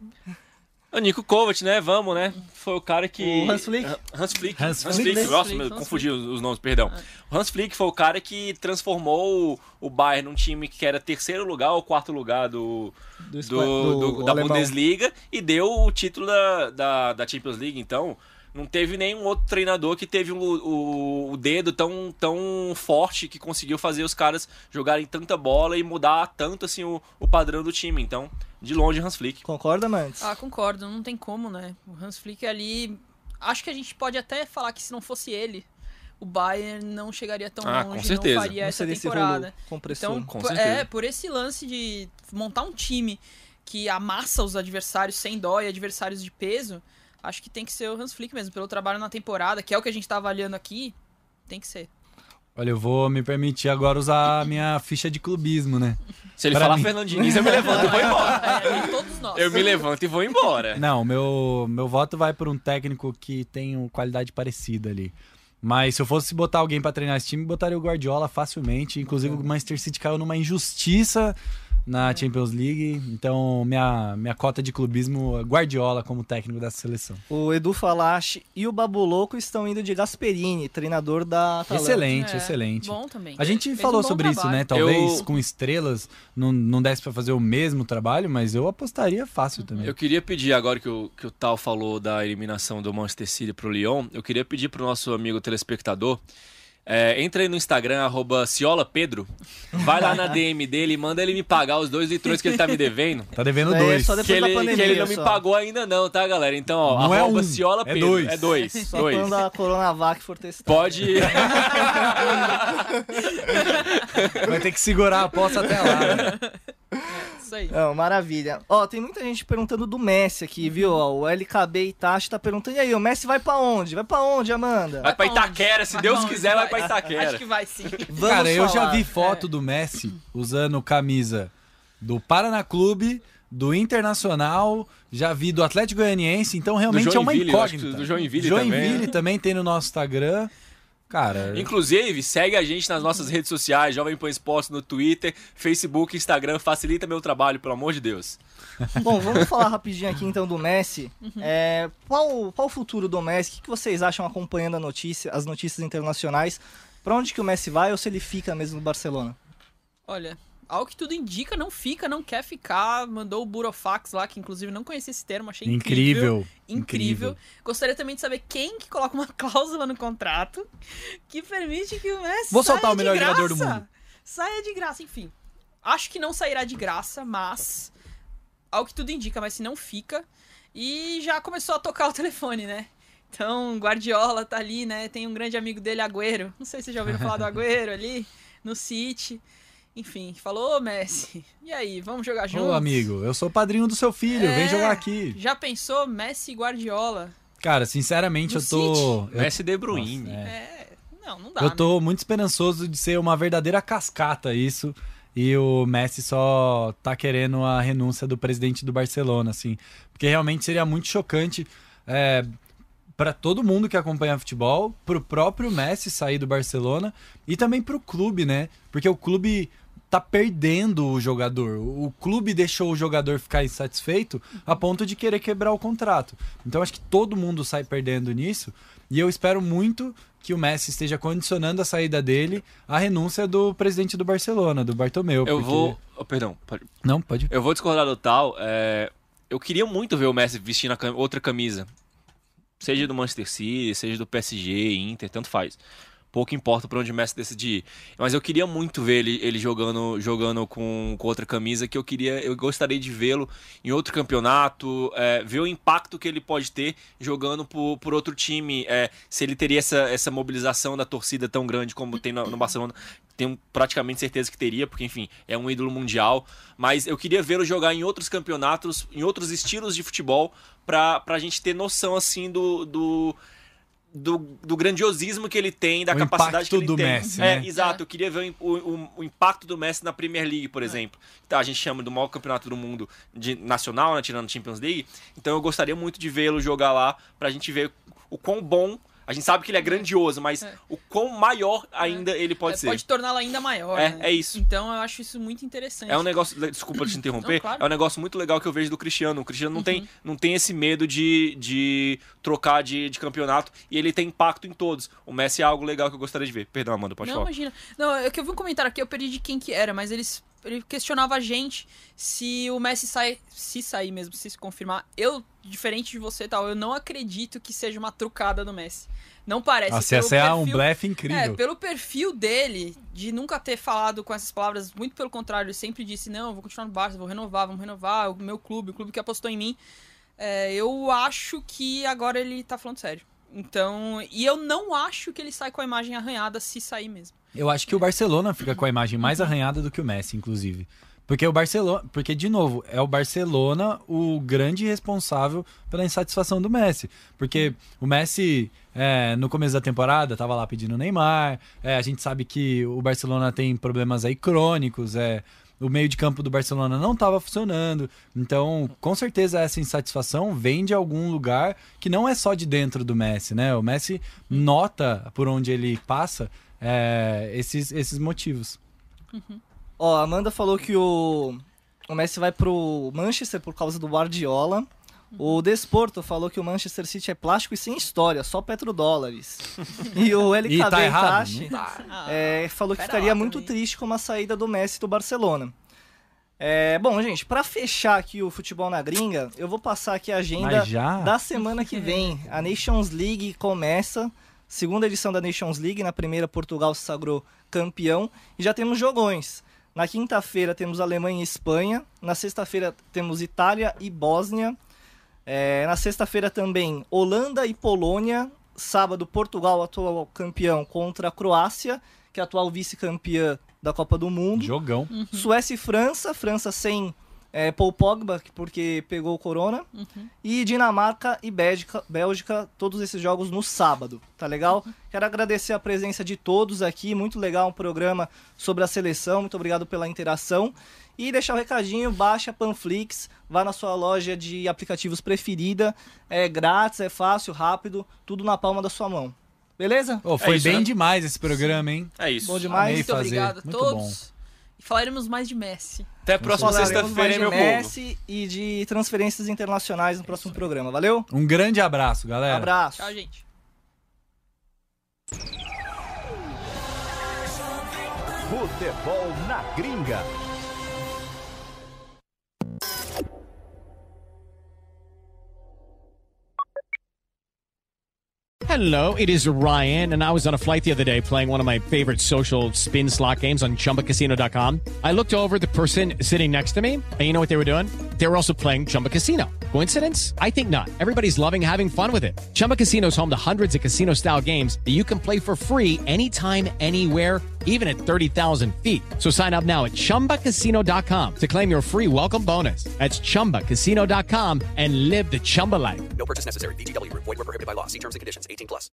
O Nico Kovac, né? Vamos, né? Foi o cara que... O Hans Flick? Hans Flick. Hans Hans Flick. Flick. Nossa, Hans Flick. confundi os nomes, perdão. O Hans Flick foi o cara que transformou o Bayern num time que era terceiro lugar ou quarto lugar da alemão. Bundesliga e deu o título da Champions League. Então, não teve nenhum outro treinador que teve o dedo tão forte que conseguiu fazer os caras jogarem tanta bola e mudar tanto assim o padrão do time. Então, de longe, Hans Flick. Concorda, Mantes? Concordo, não tem como, né? O Hans Flick ali... Acho que a gente pode até falar que se não fosse ele, o Bayern não chegaria tão longe, com certeza. não faria Não essa seria esse temporada. rolo compressor. Então, Com certeza. por esse lance de montar um time que amassa os adversários sem dó e adversários de peso, acho que tem que ser o Hans Flick mesmo, pelo trabalho na temporada, que é o que a gente tá avaliando aqui, tem que ser. Olha, eu vou me permitir agora usar a minha ficha de clubismo, né? Se ele Pra falar mim. Fernando Diniz, eu me levanto e vou embora. Todos nós. Eu me levanto e vou embora. Não, meu voto vai por um técnico que tem uma qualidade parecida ali. Mas se eu fosse botar alguém pra treinar esse time, botaria o Guardiola facilmente. Inclusive o Manchester City caiu numa injustiça na Champions League. Então minha cota de clubismo é Guardiola como técnico dessa seleção. O Edu Falache e o Babu Louco estão indo de Gasperini, treinador da Atalanta. Excelente, excelente. Bom também. A gente Fez falou um bom sobre isso, trabalho. né? Talvez com estrelas não desse pra fazer o mesmo trabalho, mas eu apostaria fácil também. Eu queria pedir, agora que o Tal falou da eliminação do Manchester City pro Lyon, eu queria pedir pro nosso amigo telespectador, entra aí no Instagram, @CiolaPedro, vai lá na DM dele e manda ele me pagar os 2 litrões que ele tá me devendo. Tá devendo É, 2. só depois Que da ele, pandemia, que ele não me só. pagou ainda não, tá, galera? Então, ó, Não é um, @CiolaPedro. é 2. É 2. Só quando a Coronavac for testada. Pode... Vai ter que segurar a aposta até lá. Né? Isso aí. Não, maravilha. Ó, tem muita gente perguntando do Messi aqui, viu? Ó, o LKB Itachi tá perguntando, e aí, o Messi vai pra onde? Vai pra onde, Amanda? Vai pra Itaquera, se Deus Não, quiser, vai pra Itaquera. Acho que vai sim. Vamos Cara, eu já falar. vi foto do Messi usando camisa do Paraná Clube, do Internacional, já vi do Atlético Goianiense, então realmente é uma Joinville, eu acho que incógnita. do Joinville Joinville também tem no nosso Instagram. Cara, Inclusive, segue a gente nas nossas redes sociais, Jovem Pan Esportes no Twitter, Facebook, Instagram, facilita meu trabalho, pelo amor de Deus. Bom, vamos falar rapidinho aqui então do Messi. Qual o futuro do Messi? O que vocês acham acompanhando as notícias internacionais? Pra onde que o Messi vai ou se ele fica mesmo no Barcelona? Olha, ao que tudo indica, não fica, não quer ficar. Mandou o Burofax lá, que inclusive não conhecia esse termo, achei incrível. Incrível. Gostaria também de saber quem que coloca uma cláusula no contrato que permite que o Messi Vou saia soltar o melhor de graça. jogador do mundo. Saia de graça, enfim. Acho que não sairá de graça, mas ao que tudo indica, mas se não fica. E já começou a tocar o telefone, né? Então, Guardiola tá ali, né? Tem um grande amigo dele, Agüero. Não sei se vocês já ouviram falar do Agüero ali. no City. Enfim, falou, Messi, e aí, vamos jogar juntos? Ô, amigo, eu sou o padrinho do seu filho, vem jogar aqui. Já pensou Messi e Guardiola? Cara, sinceramente, No eu tô... Messi De Bruyne. Não dá, Eu tô muito esperançoso de ser uma verdadeira cascata isso, e o Messi só tá querendo a renúncia do presidente do Barcelona, assim, porque realmente seria muito chocante para todo mundo que acompanha futebol, pro próprio Messi sair do Barcelona e também pro clube, né? Porque o clube tá perdendo o jogador. O clube deixou o jogador ficar insatisfeito a ponto de querer quebrar o contrato. Então acho que todo mundo sai perdendo nisso, e eu espero muito que o Messi esteja condicionando a saída dele à renúncia do presidente do Barcelona, do Bartomeu. Perdão. Não, pode. Eu vou discordar do tal. Eu queria muito ver o Messi vestindo outra camisa. Seja do Manchester City, seja do PSG, Inter, tanto faz. Pouco importa para onde o Messi decidir ir. Mas eu queria muito ver ele jogando com outra camisa, que eu gostaria de vê-lo em outro campeonato, ver o impacto que ele pode ter jogando por outro time, se ele teria essa mobilização da torcida tão grande como tem no Barcelona. Tenho praticamente certeza que teria, porque, enfim, é um ídolo mundial. Mas eu queria vê-lo jogar em outros campeonatos, em outros estilos de futebol, pra gente ter noção, assim, do grandiosismo que ele tem, da capacidade que ele tem. O impacto do Messi, né? Exato. Eu queria ver o impacto do Messi na Premier League, por exemplo. Tá, a gente chama do maior campeonato do mundo nacional, né, tirando a Champions League. Então eu gostaria muito de vê-lo jogar lá, pra gente ver o quão bom... A gente sabe que ele é grandioso, mas o quão maior ainda ele pode ser. Pode torná-lo ainda maior, né? É isso. Então eu acho isso muito interessante. É um negócio... Desculpa te interromper. Não, claro. É um negócio muito legal que eu vejo do Cristiano. O Cristiano não tem esse medo de trocar de campeonato, e ele tem impacto em todos. O Messi é algo legal que eu gostaria de ver. Perdão, Amanda, pode falar. Não, imagina. Não, é que eu vi um comentário aqui, eu perdi de quem que era, mas ele questionava a gente se o Messi sair mesmo, se confirmar. Eu, diferente de você, eu não acredito que seja uma trucada do Messi. Não parece. Nossa, essa é um blefe incrível. Pelo perfil dele, de nunca ter falado com essas palavras, muito pelo contrário, ele sempre disse, não, eu vou continuar no Barça, vamos renovar, o meu clube, o clube que apostou em mim. Eu acho que agora ele tá falando sério. Então, e eu não acho que ele sai com a imagem arranhada, se sair mesmo. Eu acho que o Barcelona fica com a imagem mais arranhada do que o Messi, inclusive. Porque, de novo, é o Barcelona o grande responsável pela insatisfação do Messi. Porque o Messi, no começo da temporada, tava lá pedindo o Neymar. A gente sabe que o Barcelona tem problemas aí crônicos. O meio de campo do Barcelona não estava funcionando. Então, com certeza, essa insatisfação vem de algum lugar que não é só de dentro do Messi, né? O Messi nota por onde ele passa esses motivos. Ó, a Amanda falou que o Messi vai pro Manchester por causa do Guardiola. O Desporto falou que o Manchester City é plástico e sem história, só petrodólares. E o LKB tá errado, Itachi falou que ficaria muito triste com a saída do Messi do Barcelona. Bom, gente, pra fechar aqui o Futebol na Gringa, eu vou passar aqui a agenda da semana que vem. A Nations League começa, segunda edição da Nations League. Na primeira, Portugal se sagrou campeão e já temos jogões. Na quinta-feira temos Alemanha e Espanha. Na sexta-feira temos Itália e Bósnia. Na sexta-feira também Holanda e Polônia. Sábado, Portugal, atual campeão, contra a Croácia, que é a atual vice-campeã da Copa do Mundo. Jogão. Suécia e França. França sem Paul Pogba, porque pegou o corona. E Dinamarca e Bélgica, todos esses jogos no sábado, tá legal? Quero agradecer a presença de todos aqui, muito legal um programa sobre a seleção, muito obrigado pela interação. E deixar o recadinho, baixa a Panflix, vá na sua loja de aplicativos preferida, é grátis, é fácil, rápido, tudo na palma da sua mão. Beleza? Foi bem demais esse programa, hein? É isso. Bom demais. Muito obrigado a Muito todos. bom. E falaremos mais de Messi. Até a próxima sexta-feira, meu povo. Messi e de transferências internacionais no próximo programa. Valeu? Um grande abraço, galera. Abraço. Tchau, gente. Futebol na Gringa. Hello, it is Ryan, and I was on a flight the other day playing one of my favorite social spin slot games on ChumbaCasino.com. I looked over at the person sitting next to me, and you know what they were doing? They were also playing Chumba Casino. Coincidence? I think not. Everybody's loving having fun with it. Chumba Casino is home to hundreds of casino-style games that you can play for free anytime, anywhere, even at 30,000 feet. So sign up now at ChumbaCasino.com to claim your free welcome bonus. That's ChumbaCasino.com and live the Chumba life. No purchase necessary. VGW Group. Void where prohibited by law. See terms and conditions. 18+.